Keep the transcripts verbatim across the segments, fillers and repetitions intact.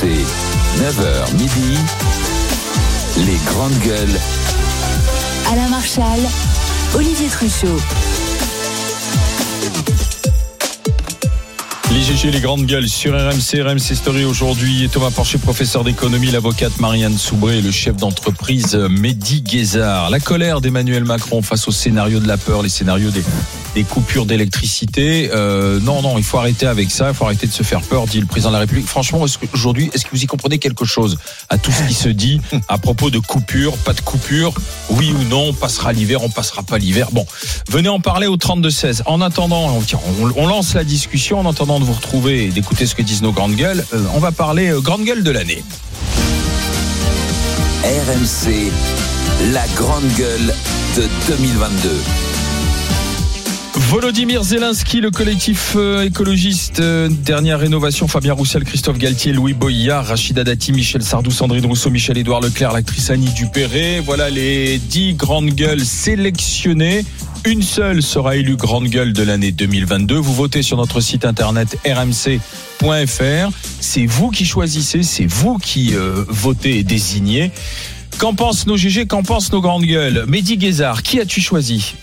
C, neuf heures midi, les grandes gueules. Alain Marchal, Olivier Truchot. Les G G, les grandes gueules sur R M C, R M C Story aujourd'hui. Thomas Porcher, professeur d'économie, l'avocate Marianne Soubré et le chef d'entreprise Mehdi Guézard. La colère d'Emmanuel Macron face au scénario de la peur, les scénarios des, des coupures d'électricité. Euh, non, non, il faut arrêter avec ça, il faut arrêter de se faire peur, dit le président de la République. Franchement, est-ce que, aujourd'hui, est-ce que vous y comprenez quelque chose à tout ce qui se dit à propos de coupures, pas de coupures, oui ou non, on passera l'hiver, on passera pas l'hiver. Bon, venez en parler au trente-deux seize. En attendant, on, on, on lance la discussion, en attendant de vous retrouver et d'écouter ce que disent nos grandes gueules, euh, on va parler euh, grande gueule de l'année. R M C, la grande gueule de deux mille vingt-deux. Volodymyr Zelensky, le collectif euh, écologiste, euh, dernière rénovation, Fabien Roussel, Christophe Galtier, Louis Boyard, Rachida Dati, Michel Sardou, Sandrine Rousseau, Michel-Édouard Leclerc, l'actrice Annie Dupéré. Voilà les dix grandes gueules sélectionnées. Une seule sera élue grande gueule de l'année deux mille vingt-deux. Vous votez sur notre site internet r m c point f r. C'est vous qui choisissez, c'est vous qui euh, votez et désignez. Qu'en pensent nos G G, qu'en pensent nos grandes gueules? Mehdi Guézard, qui as-tu choisi?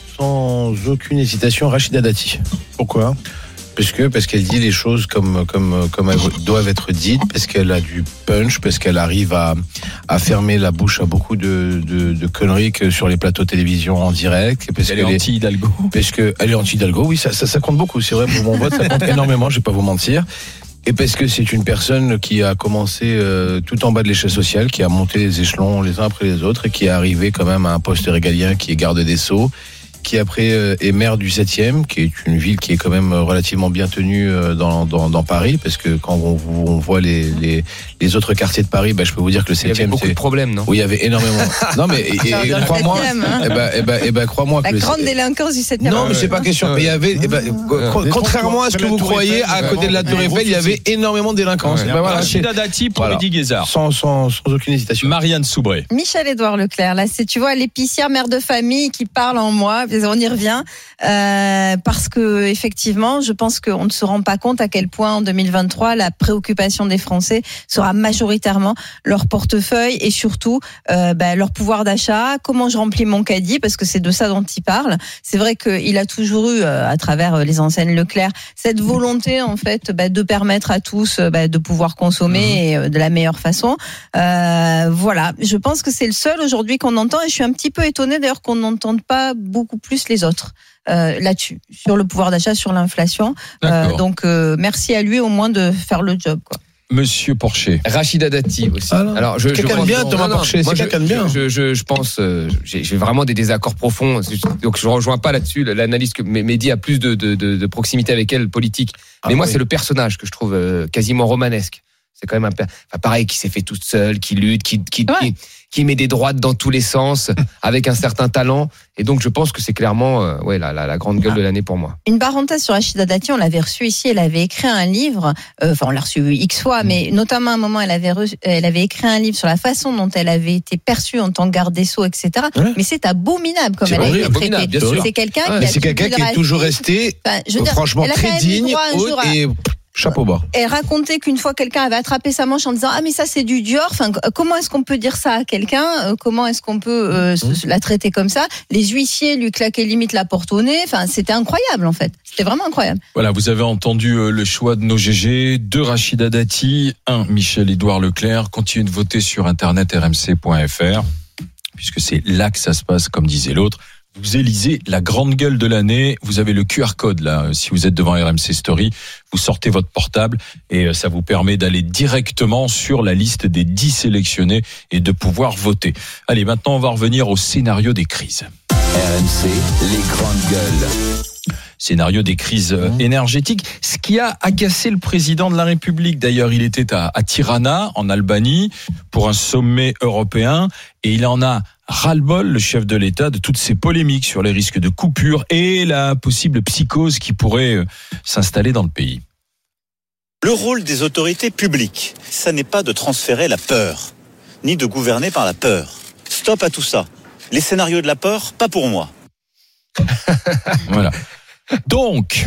Sans aucune hésitation, Rachida Dati. Pourquoi ? Parce que parce qu'elle dit les choses comme comme comme elles doivent être dites, parce qu'elle a du punch, parce qu'elle arrive à à fermer la bouche à beaucoup de de, de conneries que sur les plateaux de télévision en direct. Parce elle est anti-Hidalgo. Parce que elle est anti-Hidalgo. Oui, ça, ça ça compte beaucoup. C'est vrai, pour mon vote, ça compte énormément. Je vais pas vous mentir. Et parce que c'est une personne qui a commencé euh, tout en bas de l'échelle sociale, qui a monté les échelons les uns après les autres et qui est arrivé quand même à un poste régalien qui est garde des Sceaux, qui après euh, est maire du septième, qui est une ville qui est quand même relativement bien tenue euh, dans, dans, dans Paris, parce que quand on, on voit les, les, les autres quartiers de Paris, bah, je peux vous dire que le septième... Il y avait beaucoup c'est... de problèmes, non ? Oui, il y avait énormément... non, mais et, et, et, crois-moi... Hein. Eh ben, eh ben, eh ben, crois-moi La que grande le... délinquance du septième. Non, mais c'est pas question. Mais il y avait... Eh ben, Ouais. contrairement à ce que vous croyez, à côté de la Tour Eiffel, il y avait énormément de délinquance. Ouais. Ben voilà, Rachida Dati pour voilà. Mehdi Guézard. Sans, sans, sans aucune hésitation. Marianne Soubré. Michel-Édouard Leclerc, là, c'est, tu vois, l'épicière mère de famille qui parle en moi, on y revient, euh, parce que, effectivement, je pense qu'on ne se rend pas compte à quel point, en deux mille vingt-trois, la préoccupation des Français sera majoritairement leur portefeuille et surtout, euh, bah, leur pouvoir d'achat, comment je remplis mon caddie, parce que c'est de ça dont il parle. C'est vrai qu'il a toujours eu, euh, à travers les enseignes Leclerc, cette volonté, en fait, bah, de permettre à tous, bah, de pouvoir consommer et, euh, de la meilleure façon. Euh, voilà. Je pense que c'est le seul aujourd'hui qu'on entend et je suis un petit peu étonnée d'ailleurs qu'on n'entende pas beaucoup plus les autres. Euh, là-dessus, sur le pouvoir d'achat, sur l'inflation. Euh, donc, euh, merci à lui au moins de faire le job, quoi. Monsieur Porcher. Rachida Dati aussi. Ah non. Alors, je, quelqu'un je pense, de bien, Thomas non, non, Porcher, moi, c'est je, quelqu'un de bien. Je, je, je pense, euh, j'ai, j'ai vraiment des désaccords profonds. Donc, je ne rejoins pas là-dessus l'analyse que Mehdi a plus de, de, de, de proximité avec elle, politique. Ah, Mais moi, oui. c'est le personnage que je trouve euh, quasiment romanesque. C'est quand même un, enfin, pareil, qui s'est fait toute seule, qui lutte, qui, qui, Ouais. qui, qui met des droites dans tous les sens, avec un certain talent. Et donc, je pense que c'est clairement, euh, ouais, la, la, la grande gueule de l'année pour moi. Une parenthèse sur Rachida Dati, on l'avait reçue ici, elle avait écrit un livre, euh, enfin on l'a reçue X fois, mais notamment à un moment, elle avait, reçu, elle avait écrit un livre sur la façon dont elle avait été perçue en tant que garde des Sceaux, et cetera. Ouais. Mais c'est abominable comme C'est elle a horrible, été traitée. abominable, bien sûr. C'est quelqu'un Ouais, qui Mais a c'est quelqu'un subi qui le est toujours racisme. resté, Enfin, je veux dire, franchement, elle a quand très même eu digne droit un haut jour à- et chapeau bas. Elle racontait qu'une fois quelqu'un avait attrapé sa manche en disant ah mais ça c'est du Dior. Enfin comment est-ce qu'on peut dire ça à quelqu'un ? Euh, Comment est-ce qu'on peut euh, mmh. la traiter comme ça ? Les huissiers lui claquaient limite la porte au nez. Enfin c'était incroyable en fait. C'était vraiment incroyable. Voilà, vous avez entendu euh, le choix de nos G G, deux Rachida Dati, un Michel-Édouard Leclerc. Continuez de voter sur internet r m c point f r puisque c'est là que ça se passe, comme disait l'autre. Vous élisez la grande gueule de l'année. Vous avez le Q R code là. Si vous êtes devant R M C Story, vous sortez votre portable et ça vous permet d'aller directement sur la liste des dix sélectionnés et de pouvoir voter. Allez, maintenant on va revenir au scénario des crises. R M C, les grandes gueules. Scénario des crises énergétiques. Ce qui a agacé le président de la République. D'ailleurs, il était à, à Tirana, en Albanie, pour un sommet européen et il en a ras-le-bol, le chef de l'État, de toutes ces polémiques sur les risques de coupure et la possible psychose qui pourrait euh, s'installer dans le pays. Le rôle des autorités publiques, ça n'est pas de transférer la peur, ni de gouverner par la peur. Stop à tout ça. Les scénarios de la peur, pas pour moi. Voilà. Donc,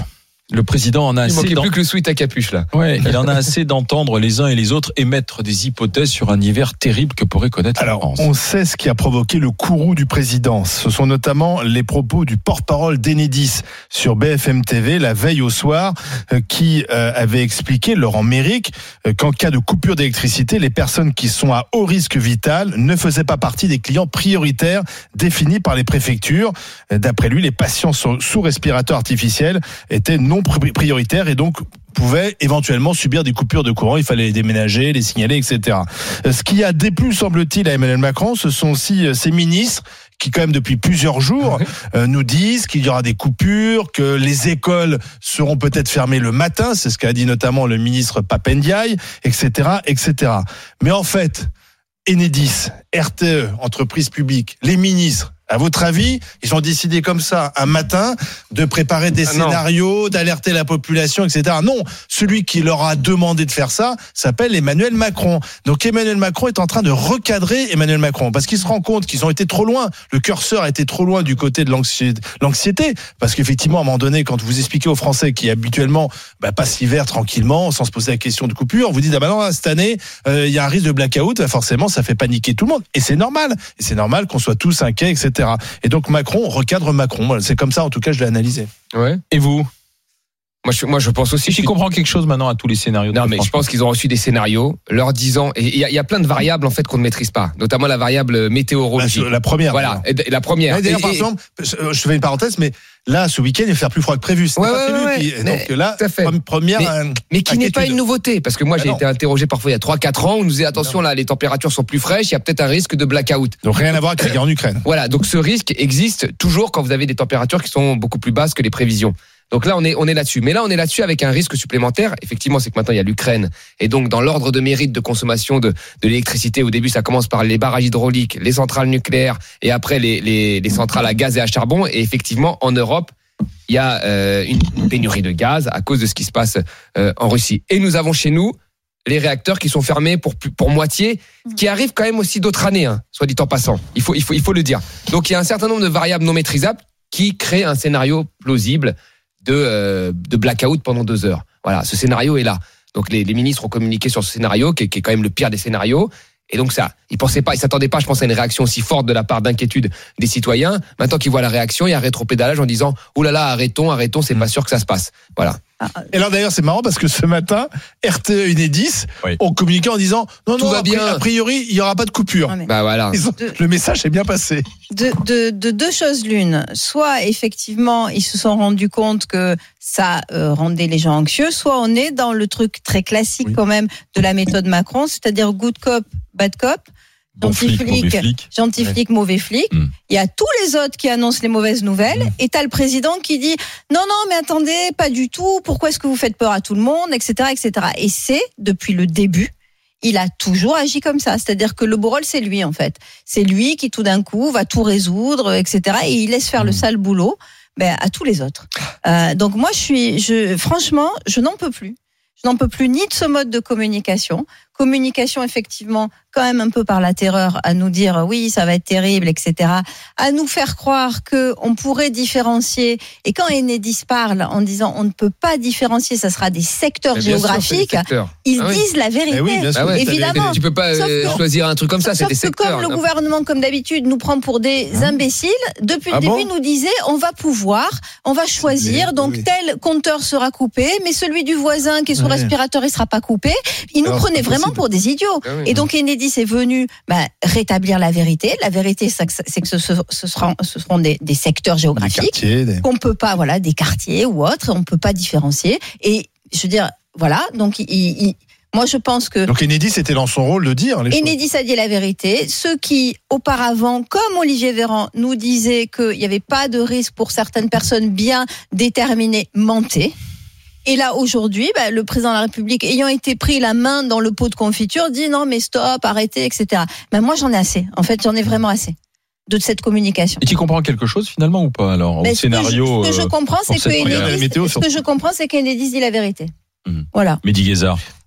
Le président en a Il assez. manquait d'en- plus que le sweat à capuche là. Ouais, il en a assez d'entendre les uns et les autres émettre des hypothèses sur un hiver terrible que pourrait connaître la Alors, France. on sait ce qui a provoqué le courroux du président. Ce sont notamment les propos du porte-parole d'Enedis sur B F M T V la veille au soir, euh, qui euh, avait expliqué, Laurent Méric, euh, qu'en cas de coupure d'électricité, les personnes qui sont à haut risque vital ne faisaient pas partie des clients prioritaires définis par les préfectures. Euh, D'après lui, les patients sous sous respirateur artificiel étaient non pri- prioritaires et donc pouvaient éventuellement subir des coupures de courant. Il fallait les déménager, les signaler, et cetera. Euh, Ce qui a déplu, semble-t-il, à Emmanuel Macron, ce sont aussi euh, ses ministres qui, quand même, depuis plusieurs jours, euh, nous disent qu'il y aura des coupures, que les écoles seront peut-être fermées le matin. C'est ce qu'a dit notamment le ministre Pap Ndiaye, et cetera, et cetera. Mais en fait, Enedis, R T E, entreprise publique, les ministres, à votre avis, ils ont décidé comme ça, un matin, de préparer des Ah non. scénarios, d'alerter la population, et cetera. Non, celui qui leur a demandé de faire ça s'appelle Emmanuel Macron. Donc Emmanuel Macron est en train de recadrer Emmanuel Macron, parce qu'il se rend compte qu'ils ont été trop loin. Le curseur a été trop loin du côté de l'anxi- l'anxiété, parce qu'effectivement, à un moment donné, quand vous expliquez aux Français qui habituellement bah, passent l'hiver tranquillement, sans se poser la question de coupure, vous dites, ah bah non, cette année, euh, il y a un risque de blackout, bah forcément, ça fait paniquer tout le monde. Et c'est normal. Et c'est normal qu'on soit tous inquiets, et cetera. Et donc Macron recadre Macron. Voilà, c'est comme ça, en tout cas, je l'ai analysé. Ouais. Et vous? Moi je, moi je pense aussi. Si je j'y suis- comprends quelque chose maintenant à tous les scénarios. de Non, la mais France. je pense qu'ils ont reçu des scénarios leur disant. Et il y, a- il y a plein de variables en fait qu'on ne maîtrise pas, notamment la variable La, météorologique. la première. Voilà, et d- la première. Ouais, D'ailleurs, Et- par et- exemple, je je fais une parenthèse, mais là, ce week-end, il va faire plus froid que prévu. C'était Ouais, pas ouais, prévu. ouais, Puis, ouais. donc Mais, là, tout à fait. pre- première. Mais- euh, Mais qui n'est pas inquiétude. une nouveauté, parce que moi j'ai Ah non. été interrogé parfois il y a trois quatre ans, on nous disait attention là, les températures sont plus fraîches, il y a peut-être un risque de blackout. Donc rien à voir avec la guerre en Ukraine. Voilà, donc ce risque existe toujours quand vous avez des températures qui sont beaucoup plus basses que les prévisions. Donc là, on est, on est là-dessus. Mais là, on est là-dessus avec un risque supplémentaire. Effectivement, c'est que maintenant, il y a l'Ukraine. Et donc, dans l'ordre de mérite de consommation de, de l'électricité, au début, ça commence par les barrages hydrauliques, les centrales nucléaires et après les, les, les centrales à gaz et à charbon. Et effectivement, en Europe, il y a euh, une pénurie de gaz à cause de ce qui se passe euh, en Russie. Et nous avons chez nous les réacteurs qui sont fermés pour, pour moitié, qui arrivent quand même aussi d'autres années, hein, soit dit en passant. Il faut, il faut, il faut le dire. Donc, il y a un certain nombre de variables non maîtrisables qui créent un scénario plausible de, euh, de blackout pendant deux heures. Voilà, ce scénario est là. Donc les, les ministres ont communiqué sur ce scénario, qui est, qui est quand même le pire des scénarios. Et donc ça, ils pensaient pas, ils s'attendaient pas, je pense, à une réaction aussi forte de la part d'inquiétude des citoyens. Maintenant qu'ils voient la réaction, il y a un rétropédalage en disant « Oh là là, arrêtons, arrêtons, c'est pas sûr que ça se passe. » Voilà. Et alors d'ailleurs, c'est marrant parce que ce matin, R T E et Enedis Oui. ont communiqué en disant non, Tout non, va a pri- bien. a priori, il n'y aura pas de coupure. Non, mais Bah voilà. Ils ont- le message est bien passé. de, de, de deux choses l'une. Soit effectivement, ils se sont rendus compte que ça euh, rendait les gens anxieux, soit on est dans le truc très classique Oui. quand même de la méthode Macron, c'est-à-dire good cop, bad cop. Bon Gentil flic, mauvais flic. Gentil flic, mauvais flic. Mm. Il y a tous les autres qui annoncent les mauvaises nouvelles. Mm. Et t'as le président qui dit non, non, mais attendez, pas du tout. Pourquoi est-ce que vous faites peur à tout le monde, et cetera, et cetera. Et c'est depuis le début. Il a toujours agi comme ça. C'est-à-dire que le beau rôle, c'est lui, en fait. C'est lui qui, tout d'un coup, va tout résoudre, et cetera. Et il laisse faire le sale boulot, ben, à tous les autres. Euh, donc moi, je suis, je, franchement, je n'en peux plus. Je n'en peux plus ni de ce mode de communication. Communication, effectivement, quand même un peu par la terreur, à nous dire oui, ça va être terrible, et cetera. À nous faire croire que on pourrait différencier. Et quand Enedis parle en disant on ne peut pas différencier, ça sera des secteurs Mais bien sûr, géographiques, c'est des secteurs. ils Ah oui. disent la vérité. Eh oui, bien sûr. Ah ouais, Évidemment. Tu peux pas Sauf euh, que- choisir un truc comme ça, c'est Sauf des que secteurs. comme le gouvernement, comme d'habitude, nous prend pour des imbéciles, depuis le Ah début, bon nous disait on va pouvoir, on va choisir, Mais, donc oui. tel compteur sera coupé, mais celui du voisin qui est sous Ouais. respirateur, il sera pas coupé. Il nous Alors, prenait c'est pas vraiment possible. pour des idiots. Ah oui. Et donc Enedis est venu bah, rétablir la vérité. La vérité, c'est que, c'est que ce, ce, ce seront, ce seront des, des secteurs Des géographiques quartiers, des- qu'on peut pas, voilà, des quartiers ou autres, on peut pas différencier. Et je veux dire, voilà, donc il, il- moi je pense que Donc Enedis était dans son rôle de dire les choses. Enedis a dit la vérité. Ceux qui, auparavant, comme Olivier Véran, nous disaient qu'il n'y avait pas de risque pour certaines personnes bien déterminées, mentaient. Et là, aujourd'hui, bah, le président de la République, ayant été pris la main dans le pot de confiture, dit non, mais stop, arrêtez, et cetera. Ben, moi, j'en ai assez. En fait, j'en ai vraiment assez de cette communication. Et tu comprends quelque chose finalement ou pas alors Mais au ce que je- scénario Ce que je euh, comprends, c'est pour que cette première Enedis- météo, ce que je comprends, c'est qu'Enedis dit la vérité. Mhm. Voilà. Mehdi Guézard.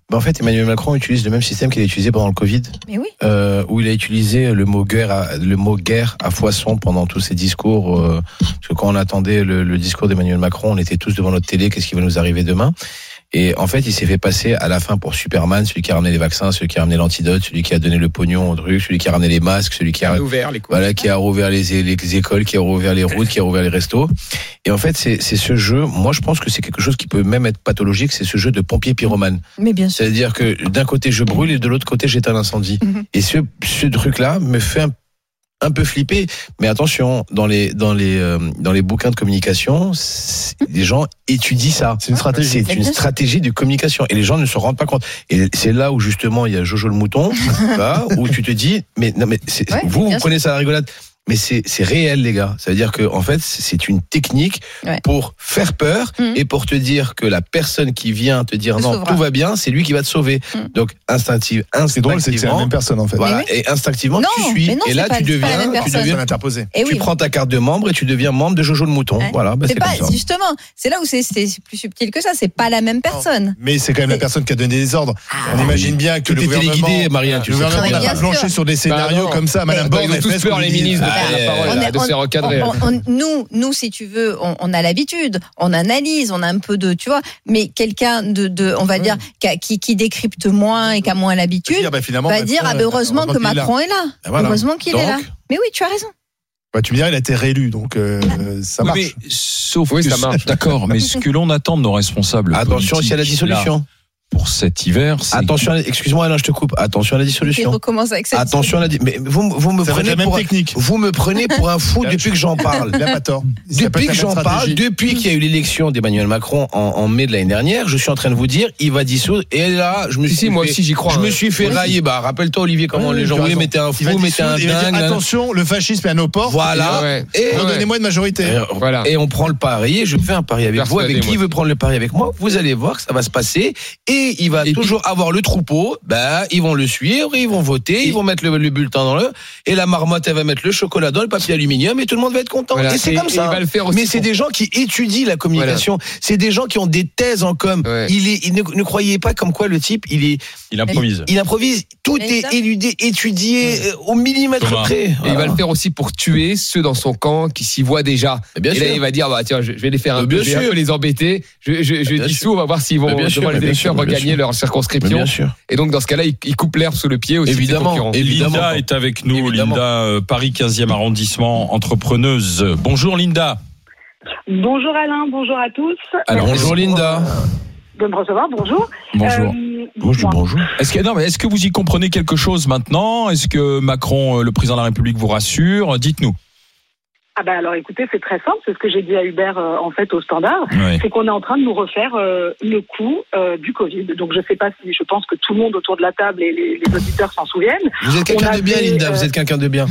Ben en fait, Emmanuel Macron utilise le même système qu'il a utilisé pendant le Covid, Mais oui. euh, où il a utilisé le mot guerre, à, le mot guerre à foison pendant tous ses discours. Euh, parce que quand on attendait le, le discours d'Emmanuel Macron, on était tous devant notre télé. Qu'est-ce qui va nous arriver demain ? Et en fait, il s'est fait passer à la fin pour Superman, celui qui a ramené les vaccins, celui qui a ramené l'antidote, celui qui a donné le pognon aux trucs, celui qui a ramené les masques, celui qui a ouvert les voilà, qui a rouvert les, les écoles, qui a rouvert les routes, qui a rouvert les restos. Et en fait, c'est, c'est ce jeu. Moi, je pense que c'est quelque chose qui peut même être pathologique. C'est ce jeu de pompier pyromane. Mais bien sûr. C'est-à-dire que d'un côté je brûle et de l'autre côté j'éteins l'incendie. Mhm. Et ce, ce truc-là me fait un un peu flipper, mais attention, dans les dans les euh, dans les bouquins de communication, les gens étudient ça. C'est une stratégie. C'est une stratégie de communication et les gens ne se rendent pas compte. Et c'est là où justement il y a Jojo le mouton, là, où tu te dis, mais non mais c'est, Ouais, vous vous bien prenez ça à la rigolade. Mais c'est, c'est réel, les gars. Ça veut dire que, en fait, c'est une technique Ouais. pour faire peur Mhm. et pour te dire que la personne qui vient te dire Te non, sauvera. tout va bien, c'est lui qui va te sauver. Mhm. Donc, instinctive, C'est drôle, c'est que c'est la instinctivement, même personne, en fait. voilà, Mais oui. et instinctivement, Non, tu suis. mais non, et c'est là, pas- tu c'est pas la deviens, même tu personne. deviens, Personne interposée. Et tu oui. prends ta carte de membre et tu deviens membre de Jojo le mouton. Ouais. Voilà, bah, C'est c'est, pas, comme ça. justement, c'est là où c'est, c'est plus subtil que ça. C'est pas la même personne. Mais c'est quand même la personne qui a donné les ordres. On imagine bien que Tout le est gouvernement, téléguidé, Marianne, tu le le sais gouvernement très n'a bien. pas Bien planché sûr. sur des scénarios Bah non. comme ça. Madame Bah, Borne, ils ont elle tous fait ce peur, qu'on les lui dit. ministres, de Ah, prendre la parole, On là, est- de se faire recadrer. on- on- nous, nous, si tu veux, on, on a l'habitude, on analyse, on a un peu de, tu vois, mais quelqu'un de, de, on va dire, qui, a- qui, qui décrypte moins et qui a moins l'habitude, Dire, bah, finalement, va Macron, dire, ah ben euh, heureusement que qu'il est là. Macron est là. Ah, voilà. Heureusement qu'il Donc, est là. Mais oui, tu as raison. Bah, tu me diras, il a été réélu, donc euh, ça Oui, marche. mais sauf Oui, que ça marche. d'accord, mais ce que l'on attend de nos responsables Attention aussi à la politiques, dissolution. là, pour cet hiver, c'est Attention, à la- excuse-moi, Alain, je te coupe. Attention à la Il dissolution. recommence avec cette. Attention à la di- mais vous, vous me Ça va être prenez la même pour, technique. vous me prenez pour un fou Là, depuis que j'en parle. Il n'a pas tort. Ça peut Depuis être que la même j'en parle, stratégie. depuis qu'il y a eu l'élection d'Emmanuel Macron en, en mai de l'année dernière, je suis en train de vous dire, il va dissoudre. Et là, je me Si, suis si, moi fait, aussi, j'y crois, Je hein. me suis fait Moi aussi. railler. Bah, rappelle-toi, Olivier, comment Oui, les tu gens as voulaient raison. mettaient un Il va fou, mettaient un dissoudre, il va dire, dingue. attention, le fascisme est à nos portes. Voilà. Ouais. Et, Ouais. Donnez-moi une majorité. et, Voilà. et on prend le pari. Je fais un pari avec vous. Avec Persuadez-moi. qui veut prendre le pari avec moi? Vous allez voir que ça va se passer. Et il va Et toujours avoir le troupeau. Bah, ils vont le suivre, ils vont voter, ils vont mettre le, le bulletin dans le. Et la marmotte, elle va mettre le chocolat dans le papier aluminium et tout le monde va être content. Voilà. Et c'est Et- comme et ça. il va le faire aussi Mais c'est pour- des gens qui étudient la communication. C'est des gens qui ont des thèses en com. Ouais. Il est, il ne, ne croyez pas comme quoi le type, il est, il improvise. il improvise. Tout Mais est ça- éludé, étudié euh, au millimètre Thomas. près. Et il va Voilà. le faire aussi pour tuer ceux dans son camp qui s'y voient déjà. Mais bien et là, sûr. il va dire, bah, tiens, je je vais les faire un Mais peu, bien je vais un sûr. peu les embêter. Je, je, je bien dissous, sûr. on va voir s'ils vont Mais bien sûr, devant les mais bien électeurs sûr, mais bien regagner sûr. leur Mais circonscription. bien sûr. Et donc, dans ce cas-là, il, il coupe l'herbe sous le pied aussi. de ses Évidemment. concurrents. Et Évidemment. Linda est avec nous, Évidemment. Linda, euh, Paris quinzième arrondissement, entrepreneuse. Bonjour Linda. Bonjour Alain, bonjour à tous. Alors, Bonjour Linda. De me recevoir, bonjour. Bonjour. Euh, Bonjour, dites-moi. bonjour. Est-ce que, non, mais est-ce que vous y comprenez quelque chose maintenant? Est-ce que Macron, euh, le président de la République, vous rassure? Dites-nous. Ah ben alors écoutez, c'est très simple, c'est ce que j'ai dit à Hubert euh, en fait au standard, Oui. c'est qu'on est en train de nous refaire euh, le coup euh, du Covid. Donc je sais pas si, je pense que tout le monde autour de la table et les, les auditeurs s'en souviennent. Vous êtes quelqu'un On de bien, avait, Linda. euh, Vous êtes quelqu'un de bien.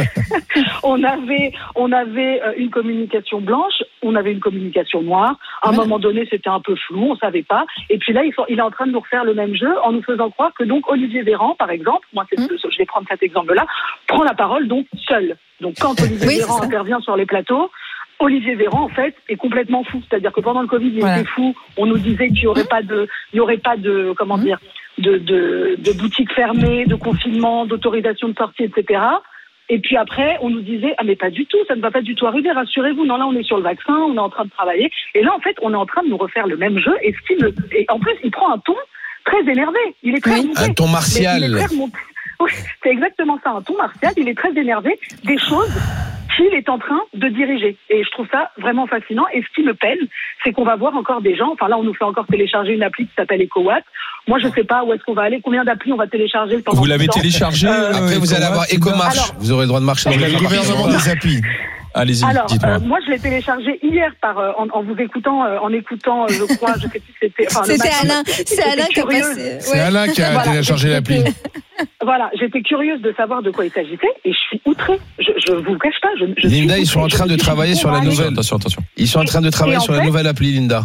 On avait, on avait euh, une communication blanche, on avait une communication noire. À un Ouais. moment donné, c'était un peu flou, on savait pas. Et puis là, il, faut- il est en train de nous refaire le même jeu en nous faisant croire que donc Olivier Véran, par exemple, moi, c'est, Mmh. je vais prendre cet exemple-là, prend la parole donc seul. Donc quand Olivier Oui, Véran c'est ça. intervient sur les plateaux, Olivier Véran, en fait, est complètement fou. C'est-à-dire que pendant le Covid, il Voilà. était fou. On nous disait qu'il n'y aurait pas de, il y aurait pas de, comment Mmh. dire, de, de, de boutiques fermées, de confinement, d'autorisation de sortie, et cetera. Et puis après, on nous disait, ah mais pas du tout, ça ne va pas du tout arriver, rassurez-vous. Non, là, on est sur le vaccin, on est en train de travailler. Et là, en fait, on est en train de nous refaire le même jeu. Et, ce qui me- et en plus, il prend un ton très énervé. Il est très Oui. remonté. Un ton martial. Mais il est très remonté. Oui, c'est exactement ça, un ton martial. Il est très énervé des choses qu'il est en train de diriger. Et je trouve ça vraiment fascinant. Et ce qui me peine, c'est qu'on va voir encore des gens. Enfin là, on nous fait encore télécharger une appli qui s'appelle EcoWatt. Moi, je sais pas où est-ce qu'on va aller, combien d'applis on va télécharger pendant Vous ce l'avez temps. téléchargé? Euh, euh, Après, vous allez avoir Linda Ecomarche. Alors- Vous aurez le droit de marcher dans Donc, les le gouvernement des applis. Allez-y, Alors, dites-moi. euh, moi, je l'ai téléchargé hier par, euh, en, en vous écoutant, euh, en écoutant, euh, je crois, je sais plus si c'était. Enfin, le C'était matin, Alain, j'étais- c'est j'étais Alain qui a curieuse. passé. C'est ouais. Alain qui a Voilà, téléchargé j'étais- l'appli. Voilà, j'étais curieuse de savoir de quoi il s'agissait et je suis outrée. Je, je vous cache pas. Je, je Linda, suis ils sont en outrée. train Je de me dis, travailler où sur on la va aller nouvelle. Attention, attention. Ils sont en train de travailler Et en sur la fait- nouvelle appli, Linda.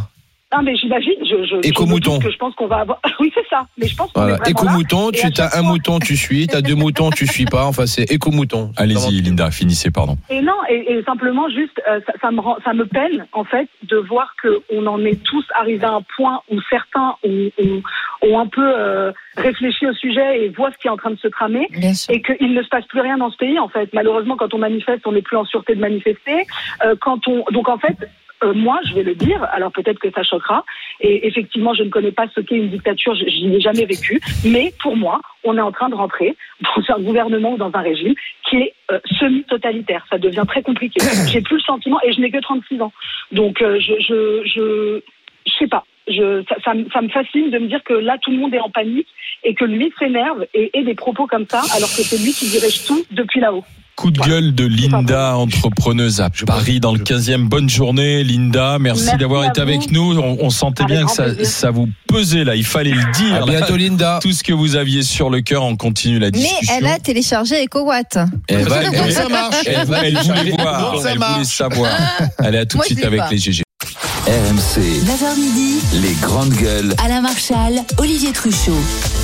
Non, mais j'imagine, je, je, Éco-mouton. je, que je pense qu'on va avoir. Oui, c'est ça. Mais je pense qu'on Voilà. est vraiment Éco-mouton, là. tu as un mouton, tu suis, t'as deux moutons, tu suis pas. Enfin, c'est éco-mouton. Allez-y, Linda, finissez, pardon. Et non, et, et simplement juste, euh, ça, ça me rend, ça me peine en fait de voir que on en est tous arrivés à un point où certains ont, ont, ont un peu euh, réfléchi au sujet et voient ce qui est en train de se tramer, et qu'il ne se passe plus rien dans ce pays en fait. Malheureusement, quand on manifeste, on n'est plus en sûreté de manifester. Euh, quand on, donc en fait. Euh, moi, je vais le dire, alors peut-être que ça choquera, et effectivement, je ne connais pas ce qu'est une dictature, je, je n'y ai jamais vécu, mais pour moi, on est en train de rentrer dans un gouvernement ou dans un régime qui est euh, semi-totalitaire. Ça devient très compliqué. J'ai plus le sentiment, et je n'ai que trente-six ans. Donc, euh, je, je, je, je sais pas. Je, ça, ça, ça me fascine de me dire que là, tout le monde est en panique et que lui s'énerve et ait des propos comme ça, alors que c'est lui qui dirige tout depuis là-haut. Coup de gueule de Linda, entrepreneuse à Paris dans le quinzième. Bonne journée, Linda. Merci, Merci d'avoir été vous. avec nous. On, on sentait Avec bien que grand ça, plaisir. ça vous pesait là. Il fallait le dire. À bientôt, là. Linda. Tout ce que vous aviez sur le cœur, on continue la Mais discussion. elle a téléchargé EcoWatt. Elle va, Donc elle- ça marche. Elle, va- elle voulait voir, Donc ça elle marche. voulait savoir. Allez, à tout de Moi, je suite l'ai avec pas. les G G. R M C, neuf heures midi, les grandes gueules. Alain Marchal, Olivier Truchot.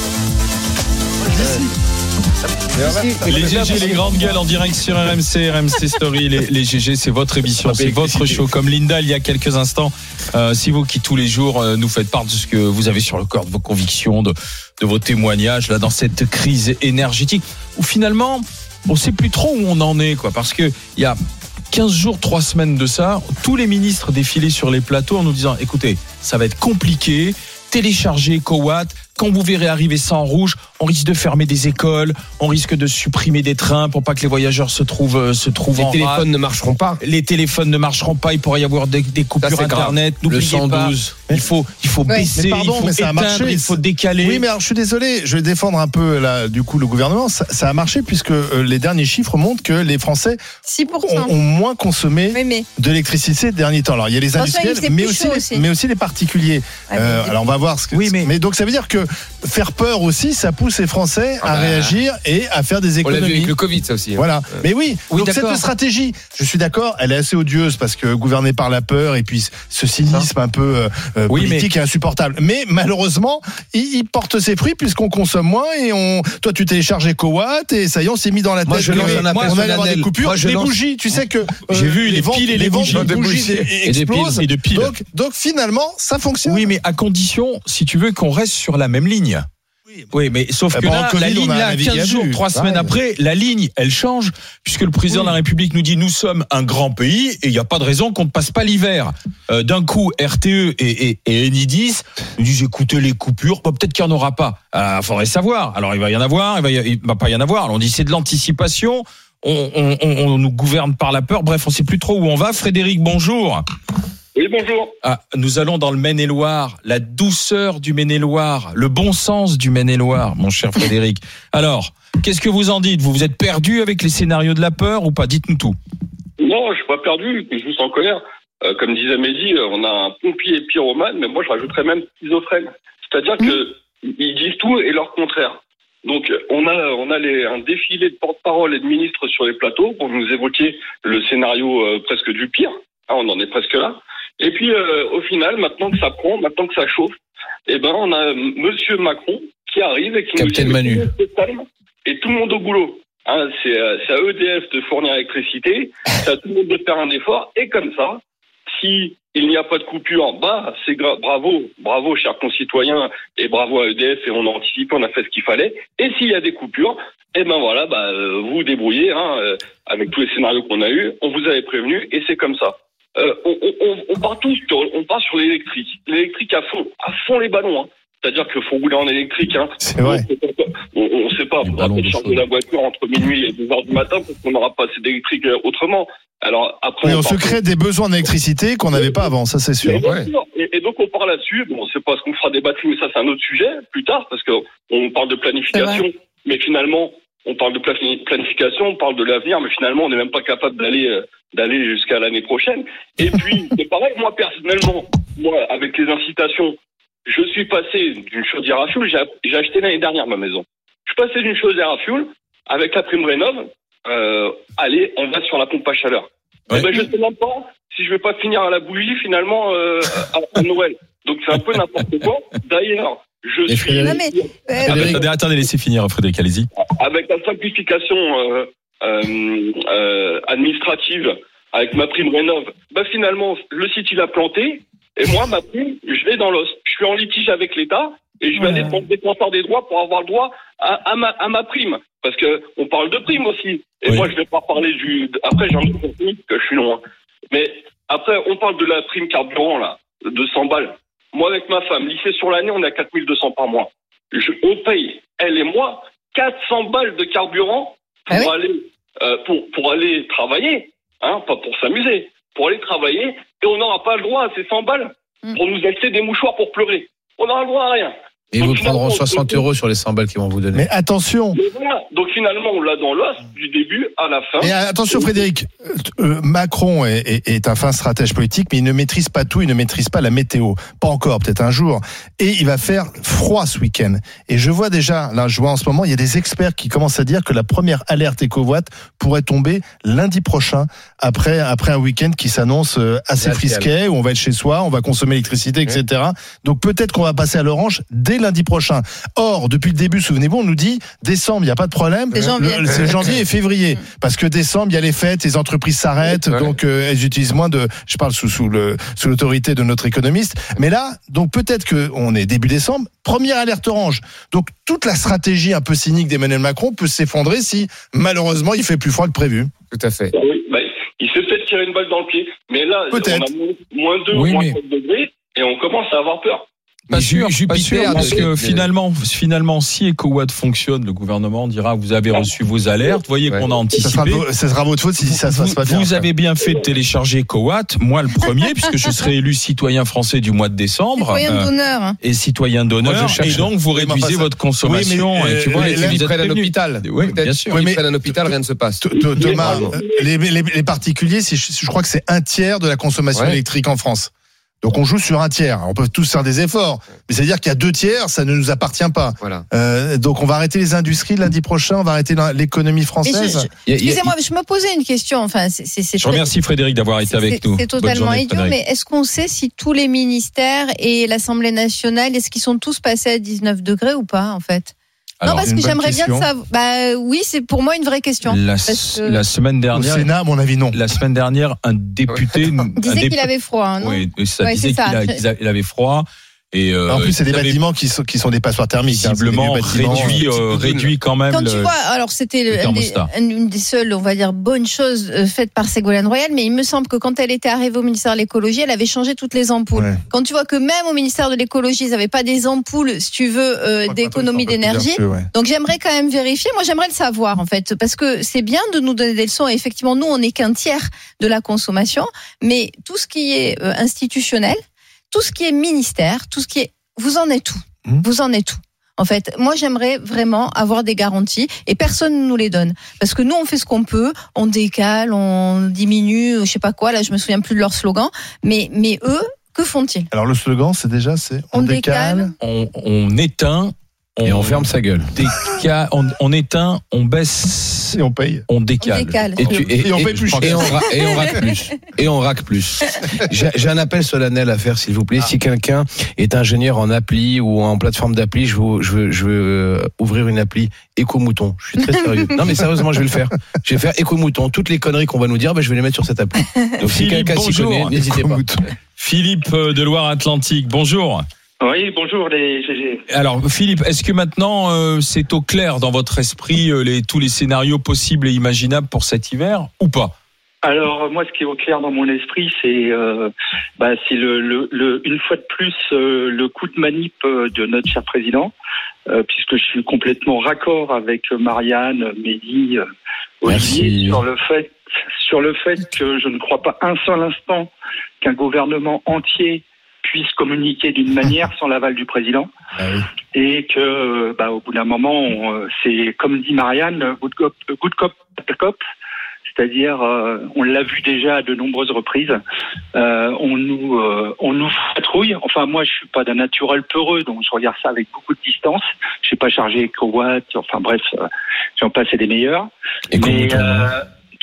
Les G G, les grandes gueules en direct sur R M C, R M C Story. Les, les G G, c'est votre émission, c'est votre show. Comme Linda, il y a quelques instants, euh, c'est vous qui tous les jours euh, nous faites part de ce que vous avez sur le corps, de vos convictions, de, de vos témoignages là dans cette crise énergétique où finalement on sait plus trop où on en est, quoi, parce que il y a quinze jours, trois semaines de ça, tous les ministres défilaient sur les plateaux en nous disant, écoutez, ça va être compliqué, téléchargez EcoWatt, quand vous verrez arriver ça en rouge, on risque de fermer des écoles, on risque de supprimer des trains pour pas que les voyageurs se trouvent, se trouvent Les en téléphones rade. ne marcheront pas. Les téléphones ne marcheront pas, il pourrait y avoir des, des coupures Ça, c'est grave. internet. Le N'oubliez cent douze. pas, il faut, il faut Ouais. baisser, Mais pardon, il faut mais ça a éteindre, marché. il faut décaler. Oui, mais alors je suis désolé, je vais défendre un peu là, du coup, le gouvernement. Ça, ça a marché puisque euh, les derniers chiffres montrent que les Français six pour ont, cent. ont moins consommé Oui, mais d'électricité ces derniers temps. Alors il y a les Attention, industriels, il faisait mais plus aussi, chaud les, aussi. mais aussi les particuliers. Ah, mais Euh, il- alors on va voir ce que. Oui, mais- donc ça veut dire que faire peur aussi, ça pousse les Français à bah. réagir et à faire des On l'a vu économies. avec le Covid, ça aussi. hein. Voilà. Mais oui, Oui, donc d'accord. cette stratégie, je suis d'accord, elle est assez odieuse parce que gouverner par la peur et puis ce cynisme un peu euh, euh, Oui, politique est insupportable. Mais malheureusement, il, il porte ses fruits puisqu'on consomme moins et on. Toi, tu télécharges EcoWatt et ça y est, on s'est mis dans la tête. Moi, je que lance un appel on allait solennel. avoir des coupures. Moi, je les lance- bougies, tu sais que euh, J'ai vu les ventes, piles et les ventes bougies. de De bougies bougies. e- Et de explosent. piles. Et de piles. Donc, donc finalement, ça fonctionne. Oui, mais à condition, si tu veux, qu'on reste sur la même ligne. Oui, mais sauf Bah, que pendant là, le Covid, la ligne, on a là, navigué à quinze jours, vue. trois semaines Ouais. après, la ligne, elle change, puisque le président de la République nous dit, nous sommes un grand pays, et il n'y a pas de raison qu'on ne passe pas l'hiver. Euh, d'un coup, R T E et, et, et Enidis nous disent, écoutez, les coupures, bah, peut-être qu'il n'y en aura pas. Il faudrait savoir. Alors, il va y en avoir, il va, y, il va pas y en avoir. Alors, on dit, c'est de l'anticipation, on, on, on, on nous gouverne par la peur, bref, on ne sait plus trop où on va. Frédéric, bonjour. Oui, bonjour. Ah, nous allons dans le Maine-et-Loire, la douceur du Maine-et-Loire, le bon sens du Maine-et-Loire, mon cher Frédéric. Alors, qu'est-ce que vous en dites? Vous vous êtes perdu avec les scénarios de la peur ou pas? Dites-nous tout. Non, je suis pas perdu, je suis juste en colère. Euh, comme disait Mehdi, euh, on a un pompier pyromane, mais moi je rajouterais même schizophrène. C'est-à-dire que ils disent tout et leur contraire. Donc on a on a les, un défilé de porte-parole et de ministres sur les plateaux pour nous évoquer le scénario euh, presque du pire. Ah, on en est presque là. Et puis euh, au final, maintenant que ça prend, maintenant que ça chauffe, eh ben on a Monsieur Macron qui arrive et qui Captain nous dit Manu. tout le monde se calme et tout le monde au boulot. Hein, c'est, euh, c'est à E D F de fournir l'électricité, c'est à tout le monde de faire un effort, et comme ça, si il n'y a pas de coupure, bah c'est gra- bravo, bravo chers concitoyens, et bravo à E D F, et on a anticipé, on a fait ce qu'il fallait. Et s'il y a des coupures, eh ben voilà, bah euh, vous vous débrouillez, hein, euh, avec tous les scénarios qu'on a eus, on vous avait prévenu, et c'est comme ça. Euh, on, on, on part tous, sur, on part sur l'électrique, l'électrique à fond, à fond les ballons, hein. C'est-à-dire qu'il faut rouler en électrique. Hein. C'est vrai. On ne sait pas, Les on va ballons peut-être de changer feu. la voiture entre minuit et deux heures du matin parce qu'on n'aura pas assez d'électrique euh, autrement. Alors après, Oui, on part- se crée des besoins d'électricité qu'on n'avait pas avant, ça c'est sûr. Et, bien sûr. et, et donc on part là-dessus. Bon, c'est pas ce qu'on fera des batteries, mais ça c'est un autre sujet plus tard parce que on parle de planification, mais finalement on parle de plani- planification, on parle de l'avenir, mais finalement on n'est même pas capable d'aller euh, d'aller jusqu'à l'année prochaine. Et puis c'est pareil, moi personnellement, moi avec les incitations. Je suis passé d'une chaudière à fioul, j'ai, j'ai acheté l'année dernière ma maison. Je suis passé d'une chaudière à fioul, avec la prime rénov', euh, allez, on va sur la pompe à chaleur. Ouais. Eh ben, je sais même pas si je vais pas finir à la bougie finalement euh, à, à Noël. Donc c'est un peu n'importe quoi. D'ailleurs, je Et suis Non, mais, euh, Ah, attendez, attendez, laissez finir, Frédéric, allez-y. avec la simplification euh, euh, euh, administrative, avec ma prime rénov. Bah finalement, le site il a planté, et moi ma prime, je l'ai dans l'os. Je suis en litige avec l'État et je vais Ouais. aller devant le défenseur des droits pour avoir le droit à, à ma à ma prime, parce que on parle de prime aussi. Et Oui. moi je vais pas parler du. Après j'en ai compris que je suis loin. Mais après on parle de la prime carburant là, de cent balles. Moi avec ma femme, lycée sur l'année, on est à quatre mille deux cents par mois. Je, on paye, elle et moi, quatre cents balles de carburant pour Ah oui aller euh, pour pour aller travailler, hein, pas pour s'amuser, pour aller travailler, et on n'aura pas le droit à ces cent balles Mm. pour nous acheter des mouchoirs pour pleurer. On n'aura le droit à rien. Et Donc, vous finalement, prendront on- soixante euros sur les cent balles qu'ils vont vous donner. Mais attention. Mais voilà. Donc finalement, on l'a dans l'os du début à la fin. Et attention Frédéric, euh, Macron est, est, est un fin stratège politique, mais il ne maîtrise pas tout, il ne maîtrise pas la météo. Pas encore, peut-être un jour. Et il va faire froid ce week-end. Et je vois déjà, là je vois en ce moment, il y a des experts qui commencent à dire que la première alerte éco-watt pourrait tomber lundi prochain, après, après un week-end qui s'annonce euh, assez Glacial. frisquet, où on va être chez soi, on va consommer l'électricité, et cetera. Donc peut-être qu'on va passer à l'orange dès lundi prochain. Or, depuis le début, souvenez-vous, on nous dit décembre, il n'y a pas de problème. C'est janvier. Le- c'est janvier et février. Parce que décembre, il y a les fêtes, les entreprises s'arrêtent, Ouais. donc euh, elles utilisent moins de. Je parle sous, sous, le, sous l'autorité de notre économiste. Mais là, donc peut-être qu'on est début décembre, première alerte orange. Donc toute la stratégie un peu cynique d'Emmanuel Macron peut s'effondrer si malheureusement il fait plus froid que prévu. Tout à fait. Oui, bah, il s'est peut-être tiré une balle dans le pied. Mais là, Peut-être. on a moins- moins deux, Oui, moins mais- quatre degrés, et on commence à avoir peur. Pas Mais sûr, Ju- pas sûr, Jupiter, parce de- que de- finalement, finalement, si EcoWatt fonctionne, le gouvernement dira vous avez reçu vos alertes, voyez Ouais. qu'on a Ça anticipé. sera, vo- ça sera votre faute si ça se passe pas vous, bien. vous avez bien fait de télécharger EcoWatt, moi le premier, puisque je serai élu citoyen français du mois de décembre Citoyen euh, d'honneur. hein. et citoyen d'honneur, Moi, je cherche- et donc vous Oui, mais réduisez enfin, votre consommation. Oui, mais, et tu euh, vois, ouais, et là, vous Ils êtes prennent un prévenus. hôpital. Oui, bien Peut-être sûr. Oui, qu'ils mais- prennent un hôpital, rien ne se passe. T- t- Thomas, Pardon. euh, les, les, les particuliers, c'est- je crois que c'est un tiers de la consommation Ouais. électrique en France. Donc on joue sur un tiers. On peut tous faire des efforts, mais c'est-à-dire qu'il y a deux tiers, ça ne nous appartient pas. Voilà. Euh, donc on va arrêter les industries lundi prochain, on va arrêter la- l'économie Et française. je- je- Il y a- il y a- Excusez-moi, je me posais une question. Enfin, c'est, c'est, c'est Je remercie Frédéric d'avoir été c'est- avec nous. C'est Bonne totalement journée, idiot, Frédéric. mais est-ce qu'on sait si tous les ministères et l'Assemblée nationale, est-ce qu'ils sont tous passés à dix-neuf degrés ou pas, en fait? Alors, Non, parce une que bonne j'aimerais bien question. savoir. Bah oui, c'est pour moi une vraie question. la, parce que- la semaine Au dernière, Sénat, à mon avis, non. la semaine dernière, un député, Il un disait député- qu'il avait froid, hein, non? oui, ça Ouais, disait c'est ça. qu'il a- qu'il a- il avait froid. Et euh, En plus, c'est des ils avaient bâtiments qui sont, qui sont des passoires thermiques. hein. C'est des visiblement vieux bâtiments. réduit, euh, réduit quand même. Quand le- tu vois, alors c'était le le- un des- thermostat. un- une des seules, on va dire, bonnes choses euh, faites par Ségolène Royal, mais il me semble que quand elle était arrivée au ministère de l'écologie, elle avait changé toutes les ampoules. Ouais. Quand tu vois que même au ministère de l'écologie, ils n'avaient pas des ampoules, si tu veux, euh, Je crois que d'économie maintenant, ils sont un peu plus d'énergie. vertueux, ouais. Donc j'aimerais quand même vérifier. Moi, j'aimerais le savoir en fait, parce que c'est bien de nous donner des leçons. Et effectivement, nous, on n'est qu'un tiers de la consommation, mais tout ce qui est euh, institutionnel, tout ce qui est ministère, tout ce qui est, vous en êtes où Mmh. Vous en êtes où En fait, moi, j'aimerais vraiment avoir des garanties et personne ne nous les donne. Parce que nous, on fait ce qu'on peut, on décale, on diminue, je sais pas quoi, là, je me souviens plus de leur slogan. Mais, mais eux, que font-ils? Alors le slogan, c'est déjà, c'est on, On décale. décale. on, on éteint, Et on ferme sa gueule. déca- on, on éteint, on baisse, Et on paye. on On décale. décale. Et, tu, et, Et on et- paye plus cher. et on, ra- et on raque plus. Et on raque plus. J'ai j'ai un appel solennel à faire, s'il vous plaît. Si quelqu'un est ingénieur en appli ou en plateforme d'appli, je veux, je veux, je veux euh, ouvrir une appli Éco-Mouton. Je suis très sérieux. Non, mais sérieusement, je vais le faire. Je vais faire Éco-Mouton. Toutes les conneries qu'on va nous dire, ben, je vais les mettre sur cette appli. Donc, si Philippe, quelqu'un s'y bonjour. connaît, n'hésitez pas. Philippe euh, de Loire-Atlantique, bonjour. Oui, bonjour les G G. Alors Philippe, est-ce que maintenant euh, c'est au clair dans votre esprit euh, les, tous les scénarios possibles et imaginables pour cet hiver ou pas? Alors moi, ce qui est au clair dans mon esprit, c'est euh, bah, c'est le, le, le une fois de plus euh, le coup de manip euh, de notre cher président, euh, puisque je suis complètement raccord avec Marianne, Mehdi, euh, Olivier Merci. sur le fait sur le fait que je ne crois pas un seul instant qu'un gouvernement entier puisse communiquer d'une manière sans l'aval du président. Ah oui. Et que, bah, au bout d'un moment, on, c'est comme dit Marianne, good cop, good cop, bad cop. C'est-à-dire, euh, on l'a vu déjà à de nombreuses reprises. Euh, on nous, euh, on nous patrouille. Enfin, moi, je suis pas d'un naturel peureux, donc je regarde ça avec beaucoup de distance. Je suis pas chargé EcoWatt. Enfin bref, euh, j'en passe et des meilleurs. Mais, Éco-Mouton. euh,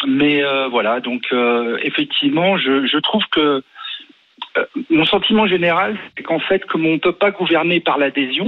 mais euh, voilà, donc euh, effectivement, je, je trouve que euh, mon sentiment général, c'est qu'en fait, comme on ne peut pas gouverner par l'adhésion,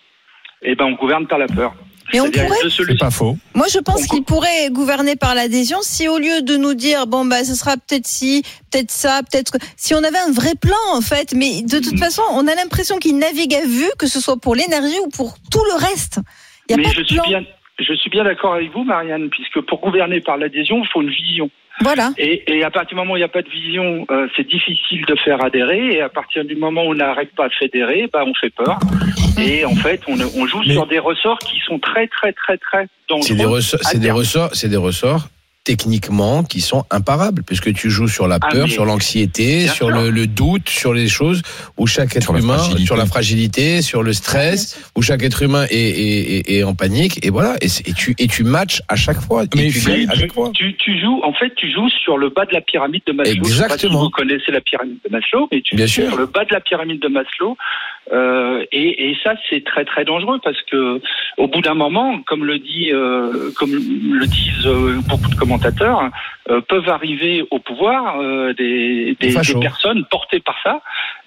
eh ben on gouverne par la peur. Mais on C'est-à-dire, pourrait. deux solutions. C'est pas faux. Moi, je pense qu'il pourrait gouverner par l'adhésion si, au lieu de nous dire, bon, bah, ce sera peut-être ci, peut-être ça, peut-être. Si on avait un vrai plan, en fait. Mais de toute façon, on a l'impression qu'il navigue à vue, que ce soit pour l'énergie ou pour tout le reste. Il y a Mais pas je de suis plan. bien, je suis bien d'accord avec vous, Marianne, puisque pour gouverner par l'adhésion, il faut une vision. Voilà. Et, et à partir du moment où il n'y a pas de vision, euh, c'est difficile de faire adhérer. Et à partir du moment où on n'arrête pas de fédérer, bah, on fait peur. Et en fait, on, on joue Mais- sur des ressorts qui sont très, très, très, très dangereux. C'est des ressorts, à c'est des terme. ressorts, c'est des ressorts techniquement qui sont imparables, puisque tu joues sur la Ah, peur, mais- sur l'anxiété, Bien sur sûr. le, le doute, sur les choses où chaque être Sur la humain, fragilité. sur la fragilité, sur le stress, où chaque être humain est, est, est, est en panique, et voilà, et, c'est- et tu et tu matches à chaque fois, et Mais tu Philippe, gagnes à chaque fois. Tu, tu joues, en fait, tu joues sur le bas de la pyramide de Maslow. Je sais pas si Exactement. vous connaissez la pyramide de Maslow, mais tu Bien joues sûr. sur le bas de la pyramide de Maslow. Euh, et, et ça, c'est très très dangereux parce que au bout d'un moment, comme le dit, euh, comme le disent euh, beaucoup de commentateurs, euh, peuvent arriver au pouvoir euh, des, des, Fachos. des personnes portées par ça.